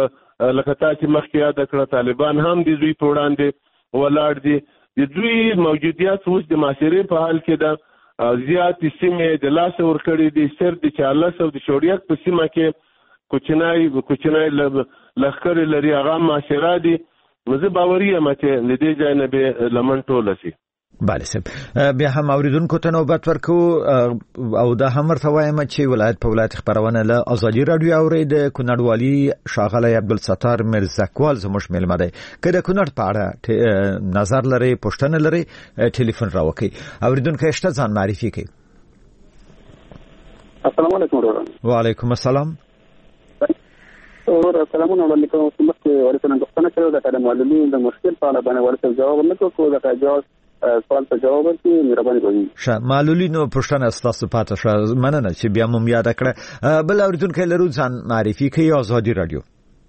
لکه تا چې مخکې یاده کړه طالبان هم د دوی په وړاندې ولاړ دي. د دوی موجودیت اوس د محاصرې په حال کې ده، زیاتې سیمې د لاسه ورکړې دي. صرف د چالس او د شوړیک په سیمه کې کوچنی کوچنی لښکرې لري، هغه محاصره دي. نو زه باوري یم چې له دې ځای نه به لمن ټوله شي. بله صاحب، بیا هم اوریدونکو ته نوبت ورکو او دا هم ورته وایم چې ولایت په ولایت خبرونه له ازادي راډیو اوري. د کونړ والي ښاغلی عبدالستار میرزکوال زموږ میلمه دی. که د کونړ په اړه نظر لري، پوښتنه لري، ټلیفون راوکړئ. اوریدونکی شته ځان معرفي کړئ. السلام علیکم. وعلیکم السلام. اور سلامونه وړاندې کوم چې مخکې ورسره غوښتنه کړې ده چې د معلولینو د مشکل په اړه باندې ورته جواب ورنکړو، خو دا جواب سوال ته جواب ورکړي. مهرباني کوئ. ښه، معلولینو پوښتنه ستاسو پاتې شوه، مننه چې بیا مو یاد کړه. بل اوریدونکی لرو، ځان معرفي کوي. ازادي راډیو.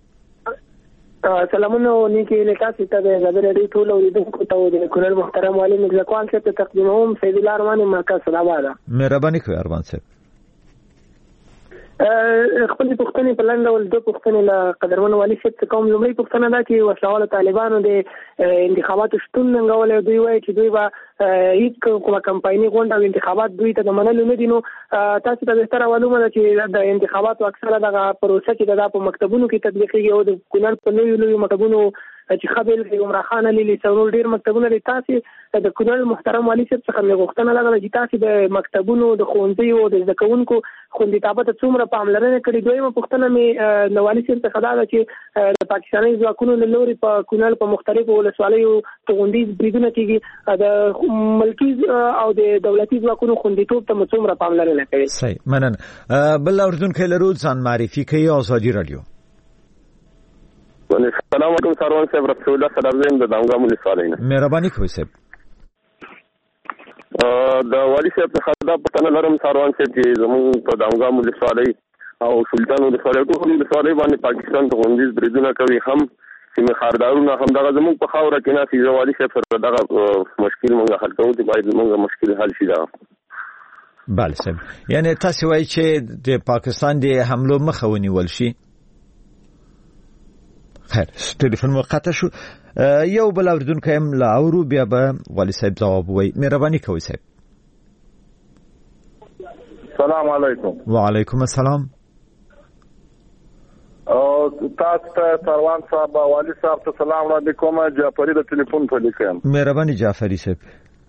سلامونه نیکی له تاسو ته د ازادي راډیو ټول اوریدونکو ته د کونړ محترم والي میرزکوال صاحب ته تقدیموم. سید الله ارمان مرکز سلامات. مهرباني کوئ ارمان صاحب. خپل پښتنې په لاندې ول دوه پښتنې له قدرمن والي صاحب څخه کوم. لومړی پښتنه دا چې وسله طالبانو د انتخاباتو شتون ننګولې، دوی وایي چې دوی به هیڅ کومه کمپایني غونډه او انتخابات دوی ته د منلو نه دي. نو تاسو ته بهتره معلومه ده چې د انتخاباتو اکثره دغه پروسه چې د په مکتبونو کې تطبیقېږي او د کونړ په لویو لویو مکتبونو چې خبل کې عمر خان علي لسرور ډیر مکتبونه لري. تاسو د کونړ محترم والي صاحب څخه مې غوښتنه لرله چې تاسو د مکتبونو د ښوونځیو او د زده کوونکو خوندیتابه ته څومره پاملرنه کړې. دویمه پوښتنه مې له والي صاحب څخه دا ده چې د پاکستاني ځواکونو له لوري په کونړ په مختلفو ولسوالیو توغندیز بریدونه کېږي، د ملکي او د دولتي ځواکونو خوندیتوب ته څومره پاملرنه کوي؟ صحیح، مننه. بل اوریدونکی لرو، ځان معرفي کوي. ازادي راډیو. السلام علیکم سروان صاحب، رسول الله سلام زم د دامګام ولسوالۍ نه. مهرباني کوئ صاحب. د والي صاحب څخه دا پوښتنه لرم سروان صاحب چې زموږ په دامګام ولسوالۍ او سلطان ولسوالۍ ټول ولسوالۍ باندې پاکستان ته غونډیز بریدونه کوي، هم چې خاردارونه هم دغه زموږ په خاوره کې نه سي. والي صاحب سره دغه مشکل موږ حل کوو چې باید موږ مشکل حل شي. دا بله صاحب، یعنی تاسو وایي چې د پاکستان د حملو مخه ونیول شي. خیر، ټلیفون مقطع شو. یو بل اوریدونکی هم لا اورو، بیا به والي صاحب ځواب وایي. مهرباني کوئ صاحب. سلام علیکم. وعلیکم السلام. تاسو ته سروان صاحب، والي صاحب ته سلام وړاندې کوم. جعفري د ټلیفون په لیکم. مهرباني جعفري صاحب.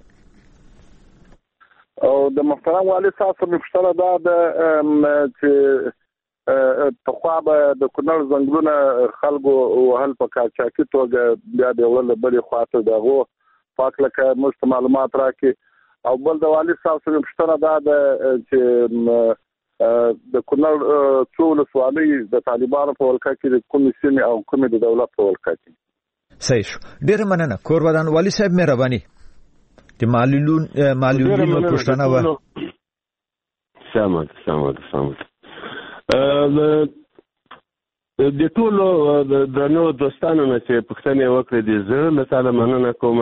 او د محترم والي صاحب څخه پوښتنه دا ده چې پخوا به د کونړ ځنګلونه خلکو وهل په قاچاقي توګه، بیا د یو له بلې خواته د هغو پاک لکه موږ ته معلومات راکړي. او بل د والي صاحب څخه پوښتنه دا ده چې د کونړ څو ولسوالۍ د طالبانو په ولکه کې د کومې سیمې او کومې د دولت په ولکه کې. صحیح شو. ډېره مننه کورودان والي صاحب مهرباني. د معلولون معلولینو پښتنه و سمه سمه سمه د ټولو درنو دوستانو نه چې پښتنه وکړي د زړه له تعالی مننه کوم.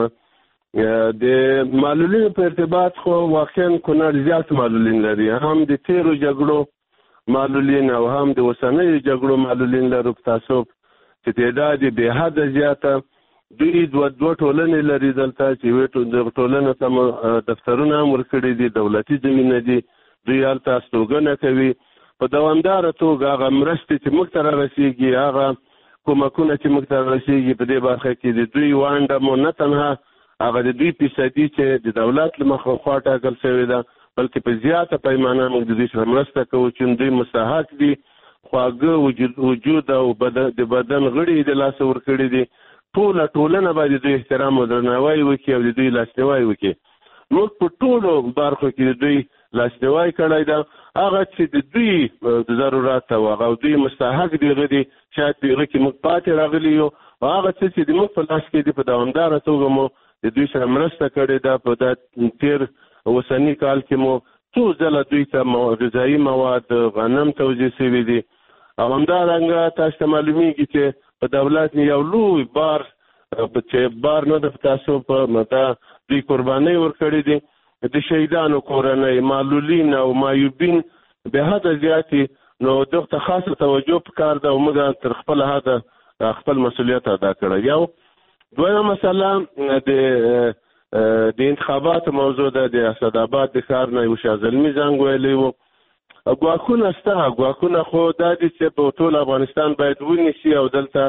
د معلولینو په ارتباط خو واقعا کونړ زیات معلولین لري، هم د تیرو جګړو معلولین او هم د اوسنیو جګړو معلولین لرو. په تعصب چې تعداد یې بې حده زیاته. دوی دوه دوه ټولنې لري دلته چې یوې ټولنې ته دفترونه هم ورکړي دي، دولتي زمینه دي، دوی هلته استوګنه کوي. په دوامداره توګه هغه مرستې چې موږ ته رارسېږي، هغه کومکونه چې موږ ته رارسېږي په دې برخه کې د دوی ونډه مو نه تنها هغه د دوی فیصدي چې د دولت له مخې خوا ټاکل شوې ده، بلکې په زیاته پیمانه موږ د دوی سره مرسته کوو چې دوی مستحق دي، خواږه وجود او د بدن غړي د لاسه ورکړي دي. ټوله ټولنه باید د دوی احترام او درناوی وکړي او د دوی لاسنیوی وکړي. موږ په ټولو برخو کې د دوی لاسنیوی کړی ده. هغه چې د دوی د ضرورت او هغه دوی مستحق دي هغه دي شاید په هغه کې موږ پاتې راغلي یو، هغه څه چې د موږ په لاس کې دي په دوامداره توګه مو د دوی سره مرسته کړې ده. په دا تیر اوسني کال کې مو څو ځله دوی ته غذایي مواد غنم توزیع شوي دي. او همدارنګه تاسو ته معلومیږي چې په دولت یو لوی بار چې بار نه د تعصب په مدا دوی قربانۍ ورکړي دي. د شهیدانو کورنۍ، معلولین او معیوبین به حد زیاتې، نو دغه خاصه توجه پکار ده او موږ تر خپل حد خپل مسؤلیت ادا کړی. یو دویمه مسله د د انتخاباتو موضوع ده. د اسداباد د ښار نه یو شازلمي زنګ ویلی و. ګواښونه شته، ګواښونه خو دا دي چې په ټول افغانستان باید ونیسي او دلته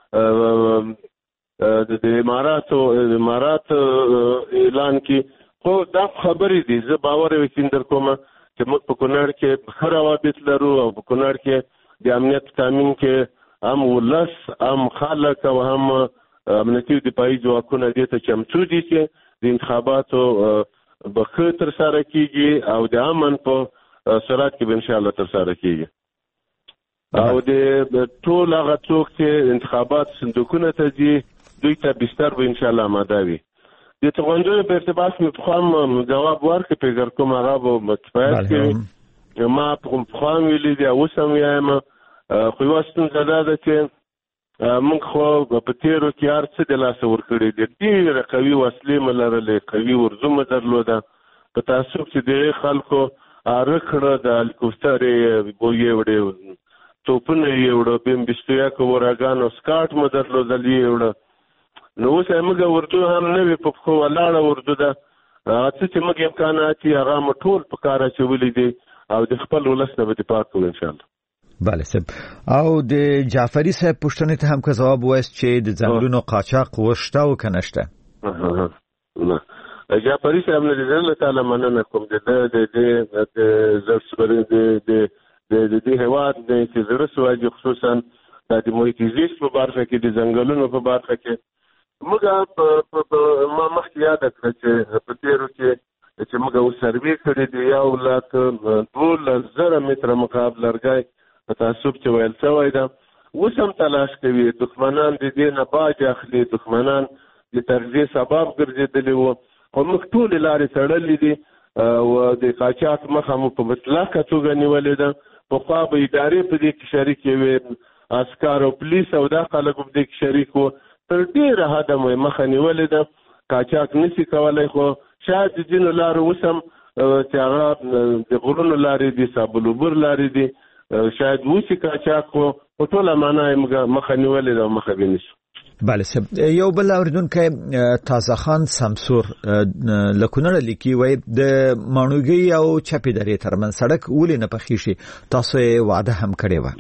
د اماراتو امارات اعلان کړي. خو دا خبرې دي، زه باور یقین در کوم چې موږ په کونړ کې ښه روابط لرو او په کونړ کې د امنیت تامین کې هم ولس، هم خلک او هم امنیتي دفاعي ځواکونه دې ته چمتو دي چې د انتخاباتو به ښه ترسره کېږي او د امن په سرعت کې به انشاءالله ترسره کېږي. او د ټول هغه څوک چې انتخابات صندوقونه ته ځي دوی ته بستر به انشاءالله آماده وي. د توغندیو په ارتباط مې پخوا جواب ورکړ، فکر کوم هغه به متفاعل کوي. ما پخوا ویلي دي، اوس هم وایم. خو یوه ستونزه دا ده چې موږ خو په تیرو کې هر څه د لاسه ورکړي دي. ډېرې قوي وسلې مو لرلې، قوي ورزو مو درلوده. په تعصب چې د خلکو اره کړه، د هلیکوپټرې بویې وړې، توپونه یې وړه، بیم بستویاکو وراګانو سکاټ مو درلودل یې وړه. نو اوس موږ اردو هم نه وي، په پښو ولاړه اردو ده. څه چې موږ امکانات یې هغه مو ټول په کار اچولي دي او د خپل ولس نه به دفاع کوو انشاءالله. بله صاحب. او د جعفري صاحب پوښتنې ته هم که ځواب وایست چې د ځنګلونو قاچاق وشته او که نشته؟ نه، جعفري صاحب نه د زړه تعالی مننه کوم. د د دې هېواد دی چې زړه سواجي، خصوصا د محیط زیست په برخه کې، د ځنګلونو په برخه کې. موږ ما مخکې یاده کړه چې په تیرو کې چې موږ اوس سروې کړې دي، یو لاک دولس زره متره مکعب لرګی په تعصب چې ویل شوی ده. اوس هم تلاش کوي، دښمنان د دې نه باج اخلي، دښمنان د تغذیې سبب ګرځېدلي وو. خو موږ ټولې لارې تړلې دي او د قاچاق مخه مو په مطلقه توګه نیولې ده. پخوا به ادارې په دې کې شریکې وې، عسکر او پولیس او دا خلک په دې کې شریک وو. تر ډېره حده مو مخه نیولې ده. قاچاق نشي کولی، خو شاید د ځینو لارو اوس هم چې هغه د غرونو لارې دي، سابلوبر لارې دي، شاید وشي قاچاق، خو په ټوله معنا یې مخه نیولې ده او مخه به نیسو. بله صاحب. یو بل اوریدونکی تازه خان سمسور له کونړه لیکي، وایي د ماڼوګۍ او چپې درې ترمنځ سړک ولې نه پخېږي؟ تاسو یې وعده هم کړې وه.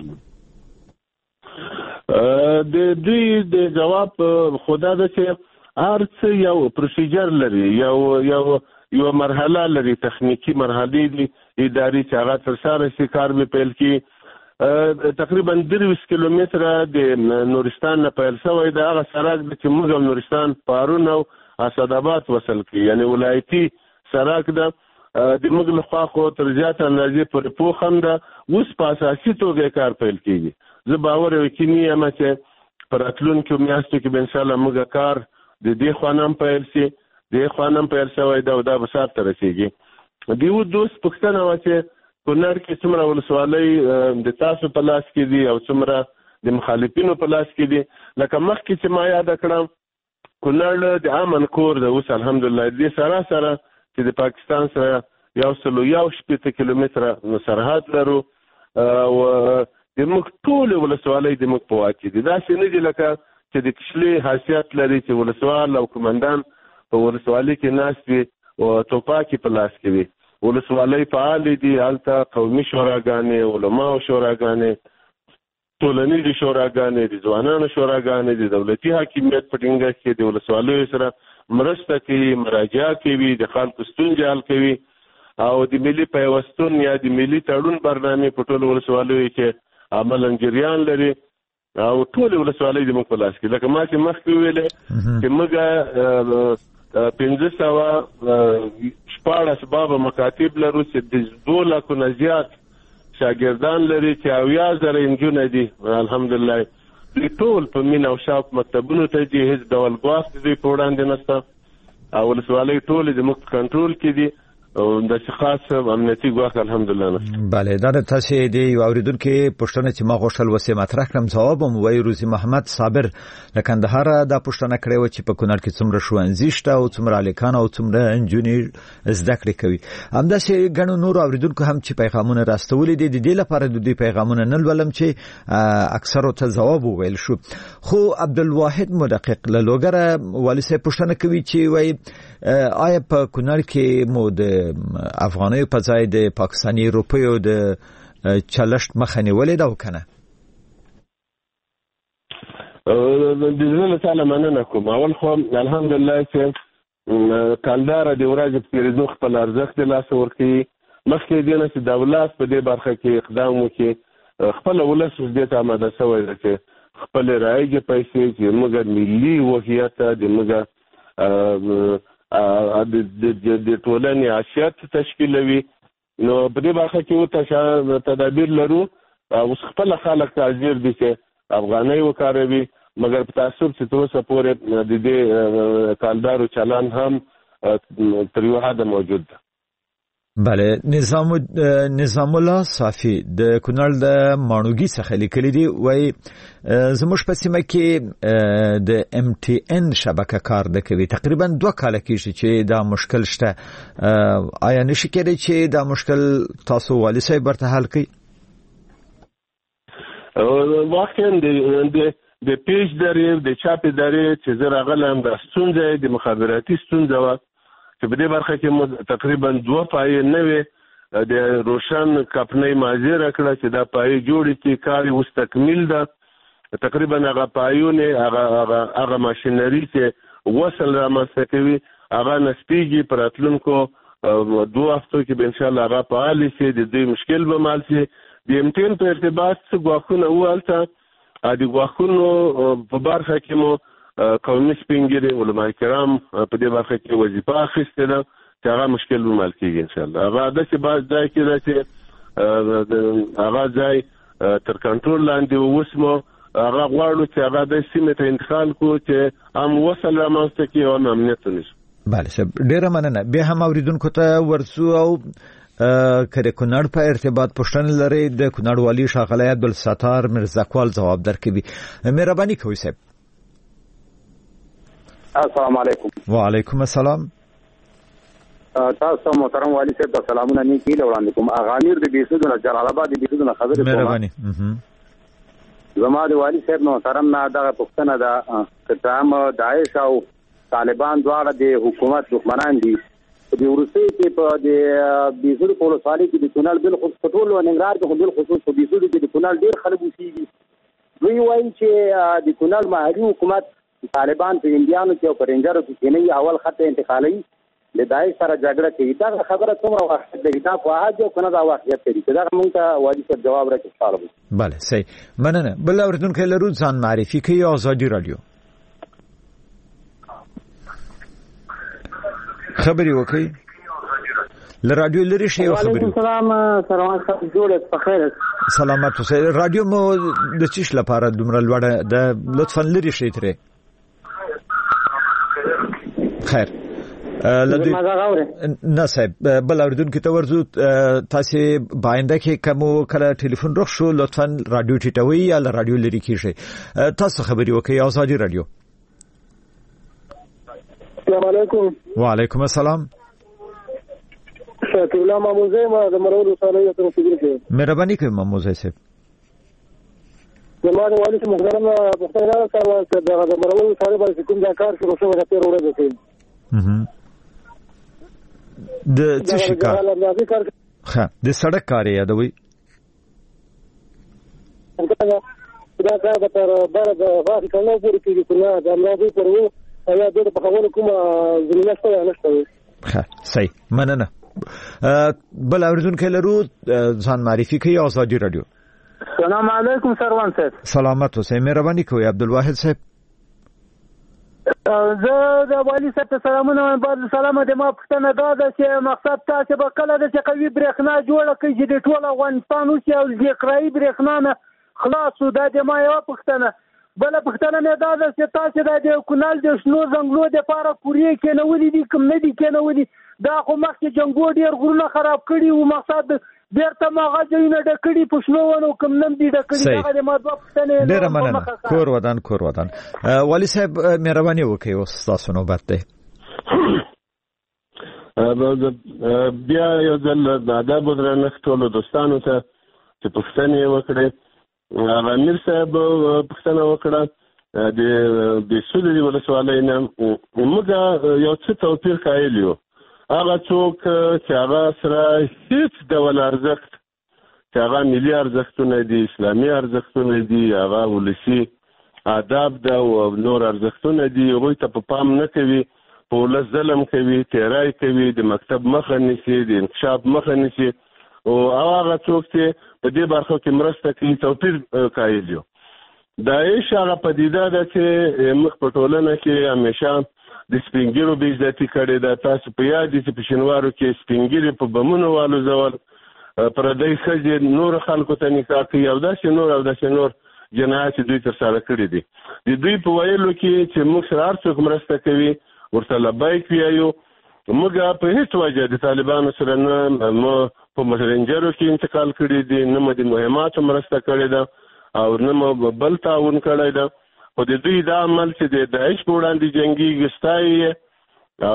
د دوی د جواب خدا ده چې هر څه یو پروسیجر لري، یو یو یو مرحله لري، تخنیکی مرحله دي اداري چې هغه ترسره شي، کار به پیل کړي. تقریبا درویشت کیلومتره د نورستان نه پیل شوی دی. هغه سړک دی چې موږ نورستان، پارون او اسداباد وصل کړي، یعنی ولایتي سړک ده. د موږ لخوا خو تر زیاته اندازې پورې پوه هم ده اوس په اساسي توګه کار پیل کېږي. زه باور او یقیني یم چې په راتلونکو میاشتو کې به انشاءالله موږ کار د دې خوا نه هم پیل شي، د دې خوا نه هم پیل شوی ده او دا به سار ته رسېږي. د یو دوست پوښتنه وه چې کونړ کې څومره ولسوالۍ د تاسو په لاس کې دي او څومره د مخالفینو په لاس کې دي. لکه مخکې چې ما یاده کړم کونړ د امن کور ده اوس الحمدلله. دې سره سره چې د پاکستان سره یو سلو یو شپېته کیلومتره سرحد لرو او د موږ ټولې ولسوالۍ د موږ په واک کې دي. داسې نه دي لکه چې د کشلي حیثیت لري چې ولسوال او قمندان په ولسوالۍ کې ناست وي او توپاکې په لاس کې وي. ولسوالۍ فعالې دي، هلته قومي شوراګانې، علماو شوراګانې، ټولنیزې شوراګانې، د ځوانانو شوراګانې، د دولتي حاکمیت په ټینګښت کې د ولسوالیو سره مرسته کوي، مراجعه کوي، د خلکو ستونزې حل کوي او د ملي پیوستون یا د ملي تړون برنامې په ټولو ولسوالیو کې عملاً جریان لري او ټولې ولسوالۍ د موږ په لاس کې. لکه ما چې مخکې ویلې چې موږ پنځه سوه شپاړس بابه مکاتب لرو چې د دوه لکو نه زیات شاګردان لري چې اویا زره نجونې دي الحمدلله. دوی ټول په مینه او شوق مکتبونو ته ځي، هېڅ ډول ګواښ د دوی په وړاندې نشته او ولسوالۍ ټولې د موږ کنټرول کې دي او د خاص امنیتي ګواښ الحمدلله نشته. بله دا د تاسې د یو اورېدونکي پوښتنه چې ما غوښتل وسې مطرح کړم ځواب هم وایي. روزي محمد صابر له کندهاره دا پوښتنه کړې وه چې په کونړ کې څومره ښوونځي شته او څومره هلکان او څومره نجونې زده کړې کوي. همداسې ګڼو نورو اورېدونکو هم چې پیغامونه راستولي دي. د دې لپاره د دوی پیغامونه نه لولم چې اکثرو ته ځواب وویل شو. خو عبدالواحد مدقق له لوګره والي صاحب پوښتنه کوي چې وایي آیا په کونړ کې مو د افغانیو په ځای د پاکستاني روپیو د چلښت مخه نیولې ده او که نه؟ د زړه له تاله مننه کوم. اول خو الحمدلله چې کلداره د ورځې په تېرېدو خپل ارزښت د لاسه ورکوي. مخکې دې نه چې دولت په دې برخه کې اقدام وکړي، خپله ولس اوس دې ته اماده شوی ده چې خپلې رایجې پیسې چې زموږ ملي هویت د موږ د ټولنې حیثیت تشکیلوي. نو په دې برخه کې ورته تدابیر لرو. اوس خپله خلک تعذیر دي چې افغانۍ وکاروي، مګر په تعصب چې تر اوسه پورې د دې کالدارو چلن هم تر یو حده موجود ده. بله. نظام نظام الله صافي د کونړ د ماڼوګي څخه لیکلي دي، وایي زموږ په سیمه کې د ام ټي ان شبکه کار نه کوي. تقریبا دوه کاله کېږي چې دا مشکل شته. آیا نشي کېدای چې دا مشکل تاسو والي صاحب ورته حل کړئ؟ واقعا د پیج درې د چاپ درې چې زه راغلم دا ستونزه د مخابراتي ستونزه وه چې په دې برخه کې تقریبا دوه پایې نه وې. د روشن کمپنۍ ماضي راکړه چې دا پایې جوړې کړي، کار یې اوس تکمیل ده. تقریبا هغه پایونه هغه هغه ماشینري چې وصل رامنځته کوي هغه نسبیږي. په راتلونکو دوه هفتو کې به انشاءالله هغه فعال شي، د دوی مشکل به مال شي. د امتحان په ارتباط څه ګواښونه وو هلته، د ګواښونو په برخه کې مو قومي سپین ږیري علما کرام په دې برخه کې وظیفه اخیستې ده چې هغه مشکل به مال کېږي انشاءالله. هغه داسې بعض ځای کې ده چې هغه ځای تر کنټرول لاندې و. اوس مو هغه غواړو چې هغه د سیمې ته انتقال کړو چې هم وصل رامنځته کړي او هم امنیت ونیسو. بله صاحب ډېره مننه. بیا هم اورېدونکو ته ورسو او که د کونړ په ارتباط پوښتنه لرئ د کونړ والي ښاغلی عبدالستار میرزاکوال ځواب درکوي. مهرباني کوئ صاحب. السلام علیکم. وعلیکم السلام. تاسو محترم والی صاحب ته سلامونه نیکی وړاندې کوم. اغامیر د بیسودو نه جلال آباد د بیسودو نه خبرې کوم. مهرباني. زما د والی صاحب محترم نه دغه پوښتنه ده چې تام داعش او طالبان دواړه د حکومت دښمنان دي. د ورسې کې په د بیسودو په ولسوالۍ کې د کونړ بالخصوص په ټول ننګرهار کې بالخصوص په بیسودو کې د کونړ ډېر خلک اوسېږي. دوی وایي چې د کونړ محلي حکومت طالبان په انډیانو کې او په رینجرو کې نه اول خط انتقالي د داعش سره جګړه کوي. دا خبره څومره وخت لري؟ دا په حاجه کنه دا واقعیت لري. دا موږ ته واجب صاحب جواب راکړي طالب. بله صحیح مننه. بل اورېدونکي لرو ځان معرفي کوي. آزادي رادیو خبري وکړي. ل رادیو لري شي خبري. وعلیکم السلام سروان صاحب جوړ په خیر. سلامات اوسئ. رادیو مو د چیش لپاره دومره لوړه د لطفا لري شي ترې. خیر لدی نه صاحب بل اوریدونکو ته ورزو تاسو باینده کې کوم کله ټلیفون رخ شو لطفا رادیو ټیټوي یا رادیو لري کیږي تاسو خبري وکي آزادي رادیو. السلام علیکم. وعلیکم السلام. شکر الله ماموزه ما د مرولو صالحه ته فکر کوي. مهرباني کوي ماموزه صاحب. زموږ والي محترم پښتانه سره د مرولو صالحه باندې کوم ځای کار شروع شوی راته وروړه دي. اها د څه شي کار ښه د سړک کار یادوي دا کار د پر بار د واخې کولو پورې کېږي چې نه د امراضي پر وو یا د په خبرو کومه زمينه شته نه شته. ښه صحیح مننه. بل اوریدونکو لرو ځان معرفي کوي آزادي رادیو. السلام علیکم سروان صاحب. سلامات اوسئ. مهرباني کوي عبدالواحد صاحب. زه د والي صاحب ته سلامونه وایم. سلام د ما پښتنه دا ده چې مقصد تاسو به کله د قوي برېښنا جوړه کړئ چې د ټول افغانستان اوس یو ذکرایي برېښنا نه خلاص و. دا د ما یو پښتنه. بل پښتنه مې دا ده چې تاسو د کونړ د شنو ځنګلو د لپاره کورې کېنولې دي کوم نه دي کېنولې. دا خو مخکې جنګو ډېر غرونه خراب کړي و. مقصد بیرته ماغه ځایونه ډکړي په شنو ونو کوم نم دي ډکړي. هغه د ما دوه پښتنې ډېره مننه. کور ودان کور ودان. والي صاحب مهرباني وکړئ اوس تاسو نوبت دی. بیا یو ځل د آداب درنښت ټولو دوستانو ته چې پوښتنې وکړې. امیر صاحب پوښتنه وکړه د بېسودې ولسوالۍ نه موږ یو څه توپیر قایل یو. هغه څوک چې هغه سره هیڅ ډول ارزښت چې هغه ملي ارزښتونه دي اسلامي ارزښتونه دي هغه ولسي آداب ده او نور ارزښتونه دي هغوی ته په پام نه کوي په ولس ظلم کوي تیرای کوي د مکتب مخه نیسي د انکشاف مخه نیسي او هغه څوک چې په دې برخو کې مرسته کوي توپیر قایل یو. دا هیڅ هغه پدیده ده چې موږ په ټولنه کې همیشه د سپینګیرو بېعزتي کړې ده. تاسو په یاد دي چې په شینوارو کې سپینګیري په بمونو والوځول پردی ښځې نورو خلکو ته نکاح کوي او داسې نور او داسې نور جنایات دوی ترسره کړي دي. د دوی په ویلو کې چې موږ سره هر څوک مرسته کوي ورته لبیک وایو. موږ په هیڅ وجه د طالبانو سره نه مو په مسرنجرو کې انتقال کړي دي نه مو د مهماتو مرسته کړې ده او نه مو بل تعاون کړی ده. خو د دوی دا عمل چې د داعش په وړاندې جنګي ستایي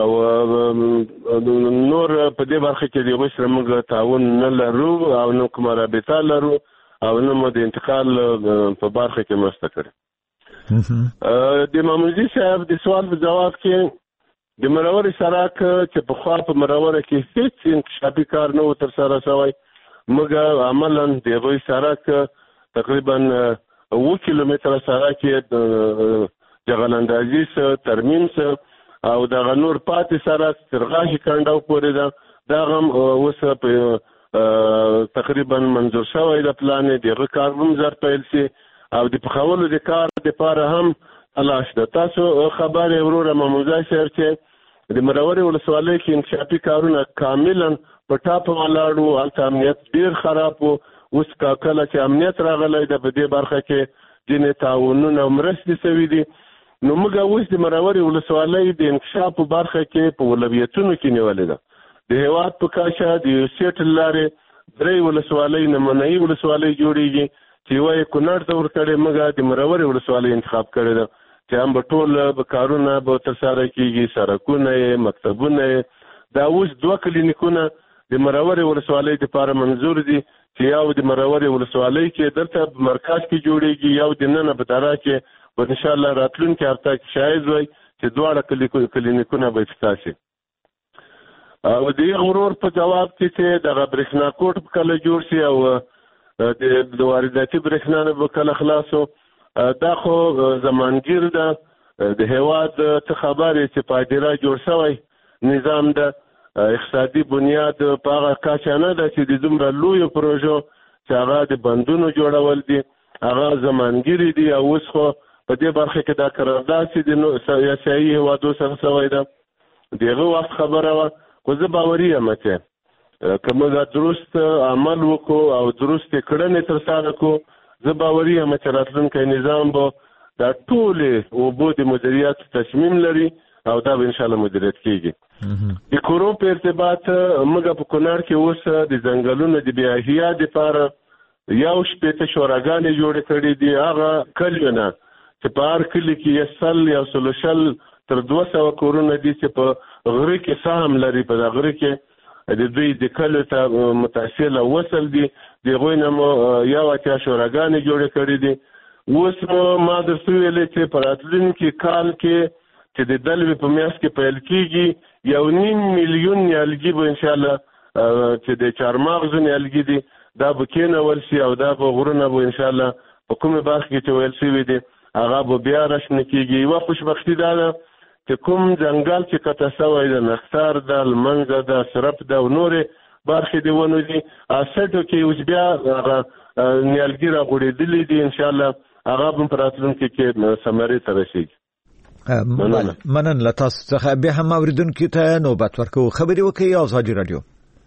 او نور په دې برخه کې د هغوی سره موږ تعاون نه لرو او نه کومه رابطه لرو او نه مو د انتقال په برخه کې مرسته کړې. د ماموزي صاحب د سوال په جواب کې د مرورې سړک چې پخوا په مروره کې هیڅ انکشافي کار نه و ترسره شوی. موږ عملا د هغوی سړک تقریبا اوه کیلومتره سړک یې جغل سه ترمیم سه او دغه نور پاتې سړک تر غاښي کنډو پورې ده. دغه هم اوس په تقریبا منظور شوی د پلان د هغه کار هم زر پیل شي او د پخولو د کار دپاره هم تلاش ده. تاسو خبر یې وروره ماموزه صاحب چې د مرورې ولسوالۍ کې انکشافي کارونه کاملا په ټاپه ولاړ وو. هلته امنیت ډېر خراب وو. اوس کله چې امنیت راغلی ده په دې برخه کې ځینې تعاونونه او مرستې شوي دي. نو موږ اوس د مرورې ولسوالۍ د انکشاف په برخه کې په اولویتونو کې نیولې ده. د هېواد په کاشه د یو سیټ له لارې درې ولسوالۍ نمونهیي ولسوالۍ جوړېږي چې یوه یې کونړ ته ورکړې. موږ د مرورې ولسوالۍ انتخاب کړې ده چې هم به ټول کارونه به ترسره کېږي سړکونه یې مکتبونه یې. دا اوس دوه کلینیکونه د مرورې ولسوالۍ دپاره منظور دي چې یو د مرورې ولسوالۍ کې دلته مرکز کې جوړېږي یو د ننه په دره کې به انشاءالله راتلونکي هفته کې شاید وای چې دواړه کلینیکونه به افتتاح شي. او د یې غرور په جواب کې چې دغه برېښنا کوټ په کله جوړ شي او د وارداتي برېښنا نه به کله خلاصو. دا خو زمانګیر ده د هېواد څه خبرې چې پادیره جوړ شوی نظام ده. اقتصادي بنیاد په هغه کچه نه ده چې د دومره لویو پروژو چې هغه د بندونو جوړول دي هغه زمانګیري دي. او اوس خو په دې برخه کې دا قرارداد چې د سیاسي هېوادو سره شوی ده د هغه وخت خبره وه. خو زه باوري یم چې که موږ درست عمل وکړو او درست کړنې ترسره کړو، زه باوري یم چې راتلونکی نظام به دا ټولې اوبو د مدیریت تصمیم لري او دا به انشاءالله مدیریت کیږي. د کورو په ارتباط موږ په کونړ کې اوس د ځنګلونو د بیا احیا دپاره یو شپېته شوراګانې جوړې کړي دي. هغه کلیونه چې په هر کلي کې یو سل یو سلو شل تر دوه سوه کورونه دي چې په غره کې سهم لري، په د غره کې د دوی د کلو ته متصل او وصل دي، د هغوی نه مو یو اتیا شوراګانې جوړې کړي دي. اوس مو ما درته ویلې چې په راتلونکي کال کې چې د دلوي په میاشت کې پیل کېږي یو نیم میلیون نیالګي به انشاءالله چې د چهارمغزو نیالګي دي دا به کېنول شي او دا به غرونه به انشاءالله په کومې برخې کې چې ویل شوي دي هغه به بیا رشنه کېږي. یوه خوشبختي دا ده چې کوم ځنګل چې قطع شوی د نښتر ده، لمنځه ده، سرپ ده او نورې برخې د ونو دي، اسټو کې اوس بیا هغه نیالګي راغوړېدلي دي، انشاءالله هغه به په راتلونکي کې ثمرې ته رسېږي. مننه له تاسو څخه. بیا هم اورېدونکو ته نوبت ورکوو. خبرې وکړئ ازادي راډیو.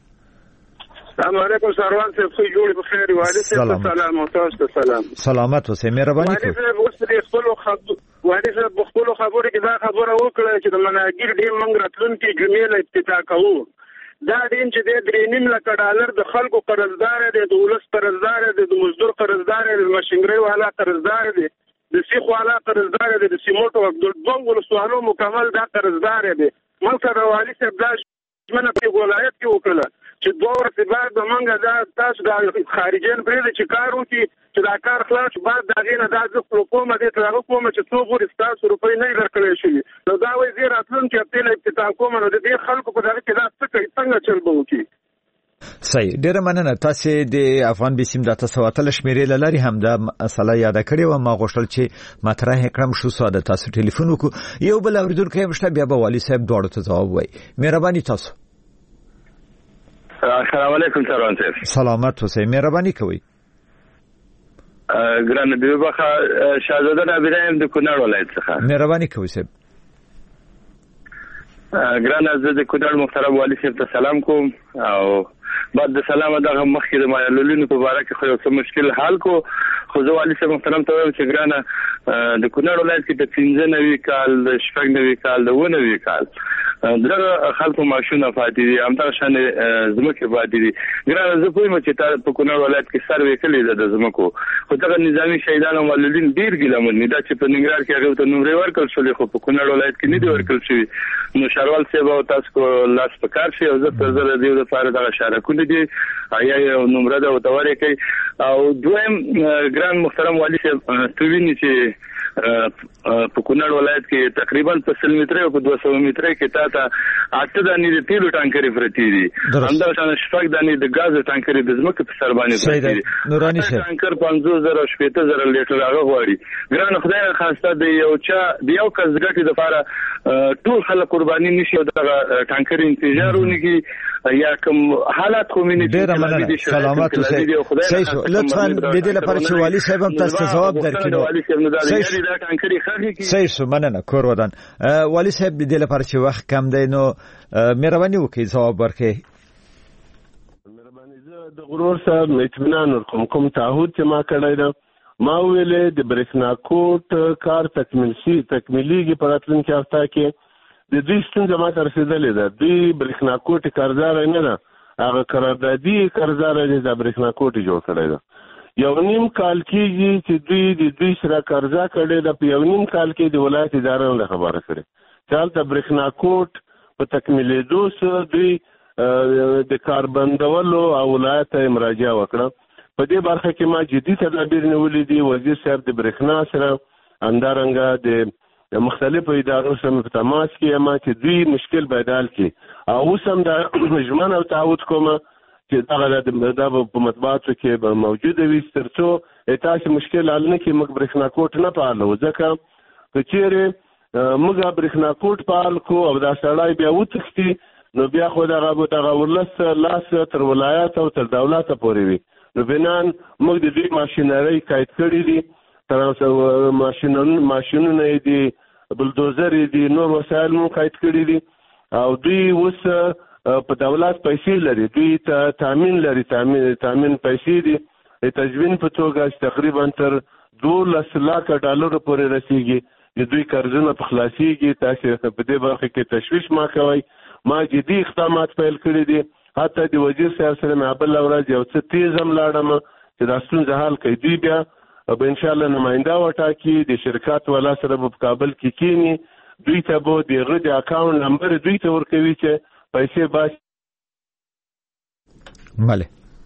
السلام علیکم سروان صاحب، خو جوړ بخیر. والد صاحب سلام او تاسو ته سلام. سلامت اوسئ، مهرباني کوئ. والد صاحب اوس د خپلو خبرو والد صاحب خپلو خبرو کې دا خبره وکړه چې د مناګیر ډیم موږ راتلونکي جمعې له افتتاح کوو. دا ډیم چې دی درې نیم لکه ډالر د خلکو قرضدار دی، د ولس قرضدار دی، د مزدور قرضدار دی، د ماشینګرۍ والا قرضدار دی، د سیخ والا قرضدار دی، د سیموټو او د دوه ولسوالو مکمل دا قرضدار دی. موږ سره والد صاحب دا ژمنه په ولایت کې وکړله چې دوه ورځې بعد به موږ دا تاسو د خارجیان پرېږدئ چې کار وکړي، چې دا کار خلاص بعد د هغې نه دا زه خپلو کومه دې ته هغه کومه چې څو پورې ستاسو روپۍ نه وي درکړی شوي. نو دا وایي زه راتلونکي هفتې له افتتاح کومه نو د دې خلکو په دغه کې دا څه کوي، څنګه چل به وکړي. صحیح، ډیره مننه. تاسو د افغان بیسیم د تاسو اتل شمیرې لاري هم د مسله یاد کړې و. ما غوښتل چې مطرح کړم شو ساده تاسو ټلیفون وکړو. یو بل اوریدونکو هم شته، بیا به والي صاحب دواړو ته جواب وایي. مهرباني تاسو. السلام علیکم سروان صاحب. سلامت اوسئ، مهرباني کوئ. ګرانه بیوبخه شاهزاده نابرایم د کونړ ولایت څخه. مهرباني کوئ صاحب. ګرانه زه د کونړ محترم والي صاحب ته سلام کوم او بعد د سلام دغه مخکې د مایلولینو په باره کې خو یو څه مشکل حل کو. خو زه والي صاحب محترم ته وایم چې ګرانه د کونړ ولایت کې د پنځه نوي کال، د شپږ نوي کال، د اووه نوي کال دغه خلکو معاشونه پاتې دي، همدغه شانې ځمکې پاتې دي. ګرانه زه پوهیم چې تا په کونړ ولایت کې سروې کړې ده د ځمکو، خو دغه نظامي شهیدان او معلولین ډېر ګیلمن دي. دا چې په ننګرهار کې هغې ته نمرې ورکړل شولې خو په کونړ ولایت کې نه دي ورکړل شوي. نو شاروال صاحب او تاسو کو لاس په کار شي او زه تر زه د دې لپاره دغه شارکونه دي یا یو نمره ده ورته ورکړئ. او دویم ګران محترم والي صاحب ته ویني چې په کونړ ولایت کې تقریبا په سل مترې او په دوه سوه مترې کې تا ته اته دانې د تیلو ټانکرې پرتې دي، همدغه شان شپږ دانې د ګاز ټانکرې د ځمکې په سر باندې پرتې دي. نوراني صاحب ټانکر پنځوس زره شپېته زره لیټر هغه غواړي. ګران خدای خواسته د یو چا د یو کس ګټې دپاره ټول خلک قرباني نشي او دغه ټانکر انتظار ونکړي یا کوم حالات خو مینې ډېره مننه. سلامت اوسئ. صحیح شو. لطفا د دې لپاره چې والي صاحب هم تاسو ته ځواب درکړي. صحیح شو، مننه. کور ودان والي صاحب د دې لپاره چې وخت کم دی نو مهرباني وکړئ ځواب ورکړئ. مهرباني زه د غرور صاحب اطمینان ورکوم کوم تعهد چې ما کړی ده. ما ویلې د برېښنا کوټ کار تکمیل شي تکمیلیږي په راتلونکي هفته کې. د دوی ستونزه ما ته رسېدلې ده. دوی برېښنا کوټ قرضداره نه ده، هغه قراردادي قرضداره دی د برېښنا کوټ جوړ کړی ده. یو نیم کال کېږي چې دوی د دوی سره قرضه کړې ده. په یو نیم کال کې د ولایت اداره نه خبره کړې چې هلته برېښنا کوټ په تکمیلېدو سره دوی د کار بندولو او ولایت ته مراجعه وکړه. په دې برخه کې ما جدي تدابیر نیولي دي. وزیر صاحب د برېښنا سره همدارنګه د مختلفو ادارو سره په تماس کې یم چې دوی مشکل پیدا کړي. او اوس هم د ژمنه او تعهد کومه چې دغه دا په مطبوعاتو کې موجوده وي تر څو تاسو مشکل حل نه کړي. موږ برېښنا کوټ نه فعالو، ځکه که چیرې موږ برېښنا کوټ فعال کړو او دا سړی بیا وتښتي نو بیا خو دغه دغه ولس لاس تر ولایت او تر دولت پورې وي. نو بنان موږ د دې ماشینرۍ قید کړي دي، تر ماشینونه ماشینونه دي، بلدوزر دي، نور وسایل مو قید کړي دي او دوی اوس په دولت پیسې لري، دوی ته تامین لري، تامین تامین پیسې دي د تجوین په توګه تقریبا تر دولس لاکه ډالر پورې رسیږي، دوی قرضونه په خلاصيږي. تاسو په دې برخه کې تشویش ما کوي. ما جدي اقدامات پیل کړی دي، حتی د وزیر صاحب سره مې بل ورځ یو څه تیز هم لاړم چې دا ستونزه حل کړي. دوی بیا به ان شاء الله نماینده وټاکي، د شرکت والا سره په کابل کې کینی، دوی ته به دغه د اکاونټ نمبر دوی ته ورکوي چې پیسې باش. بله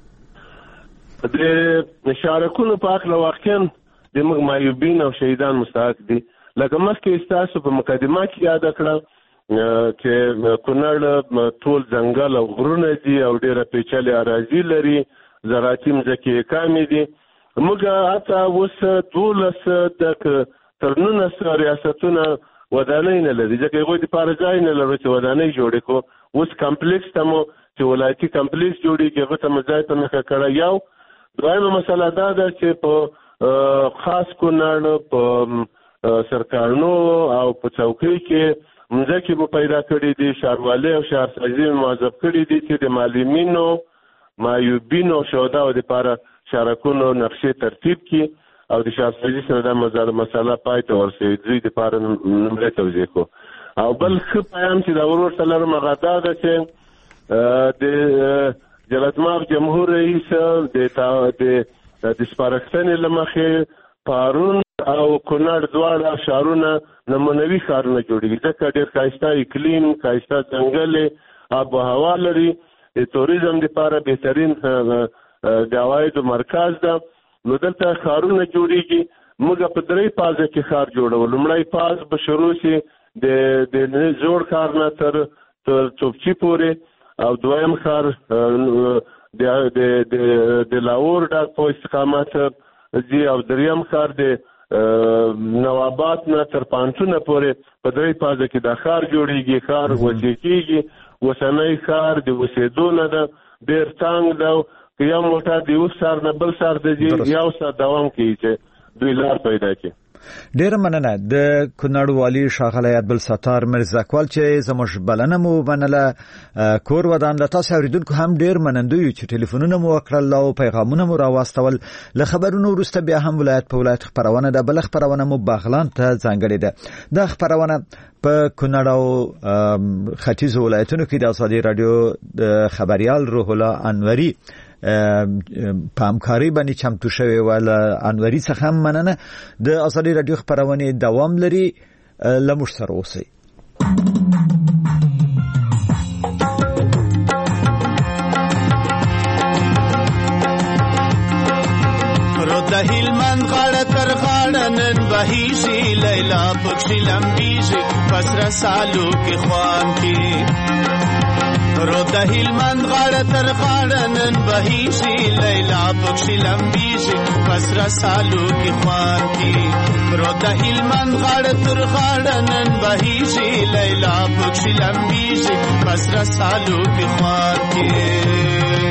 د شارکونو په اړه واقعا د موږ معیوبین او شهیدان مستحق دي. لکه مخکې تاسو په مقدمه کې یاد کړم چې کونړ ټول ځنګل او غرونه دي او ډیره پیچلې اراضي لري، زراعتي مځکې کمې دي. موږ حتی اوس دولس د تر نولس ریاستونه ودانۍ نه لري، ځکه هغوی دپاره ځای نه لرو چې ودانۍ جوړې کړو. اوس کمپلیکس ته مو چې ولایتي کمپلیکس جوړېږي هغه ته مو ځای په نښه کړی. یو دویمه مسله دا ده چې په خاص کونړ په سرکارنو او په چوکۍ کې مځکې مو پیدا کړي دي، ښاروالۍ او شهرسازي مو موظف کړي دي چې د معلمینو، معیوبینو او شهداو دپاره شارکونو نقشې ترتیب کړي او د شهرسازي سره دا مسله پای ته ورسوي، دوی دپاره نمرې توضیح کړو. او بل ښه پیام چې دا ورور ته لرم هغه دا ده چې د جلاتماب جمهور رئیس د سپارښتنې له مخې پارون او کونړ دواړه ښارونه نمونوي ښارونه جوړېږي، ځکه ډېر ښایسته اقلیم، ښایسته ځنګل، آب و هوا لري، د توریزم دپاره بهترین د عوایدو مرکز ده. نو دلته ښارونه جوړېږي. موږ په درې پازه کې ښار جوړو. لومړی پاز به شروع شي د زوړ ښار نه تر توپچي پورې، او دویم ښار د لاهور ډک په استقامت ځي، او دریم ښار د نوابات نه تر پانټونه پورې په درې پازه کې دا ښار جوړېږي. ښار وسې کېږي، اوسنی ښار د اوسېدو نه ده، ډېر تنګ ده. که یو موټر د یو ښار نه بل ښار ته ځي یو ساعت دوام کوي چې دوی لار پیدا کړي. ډیره مننه د کونړ والي ښاغلی عبدالستار میرزاکوال چې زموږ بلنه مو منله. کور ودان له تاسو اورېدونکو هم ډیر منندوی یو چې ټلیفونونه مو وکړل او پیغامونه مو راواستول. له خبرونو وروسته بیا هم ولایت په ولایت خپرونه ده، بل خپرونه مو بغلان ته ځانګړې ده. دا خپرونه په کونړ او ختیځو ولایتونو کې د ازادي راډیو د خبريال روح الله انوري په همکاري باندې چمتو شوی و. له انوري څخه هم مننه. د ازادي راډیو خبرونه دوام لري، لموږ سره اوسئ. رو د هلمند غاړه تر غاړه نن بهیږي، لیلا پکښې لمبیږي پس رسالو کې خوان کې. رو د هلمند غاړه تر غاړه نن بهیږي، لیلا پکښې لمبیږي پس رسالو کې خوان کې. رو د هلمند غاړه تر غاړه نن بهیږي، لیلا پکښې لمبیږي پس رسالو کې خوان کې.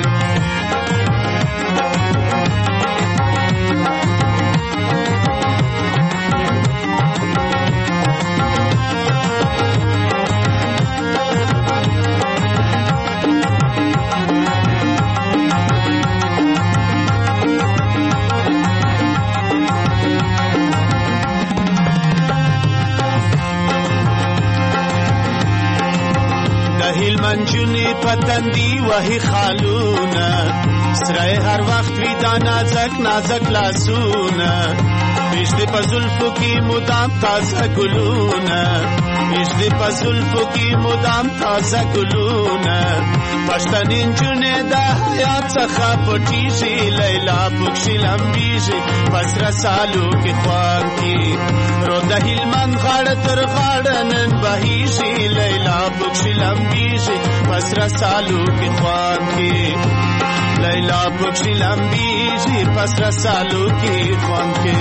منجونی پتندی وحی خالونا، سرای هر وقت وی دا نازک نازک لاسونا، پیشتی پا زلفو کی مدام تازه گلونا، پیشتی پا زلفو کی مدام تازه گلونا. پشتن انجونه دا حیات سخا پتیشی، لیلا پکشی لمبیشی پس رسالو کی خوان کی. رو دا هلمند غاڑ تر غاڑ نن بهیشی، لیلا پکشی لمبیشی پس رسالو کی خوان کی. لیلا پکشی لمبیشی پس رسالو کی خوان کی.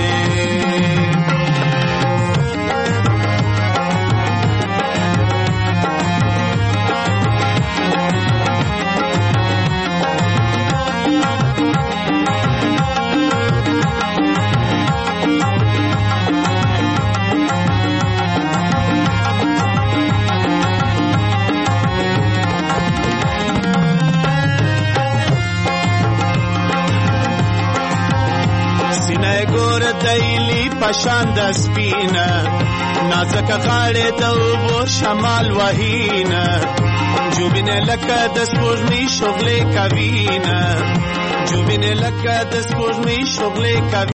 وینه ګور دیلی پشان د سپینه نازک غاړه د اوبو شمال وهینه جوبینه لکه د سپوږمۍ شغلې کوینه جوبینه لکه د سپوږمۍ شغلې کوي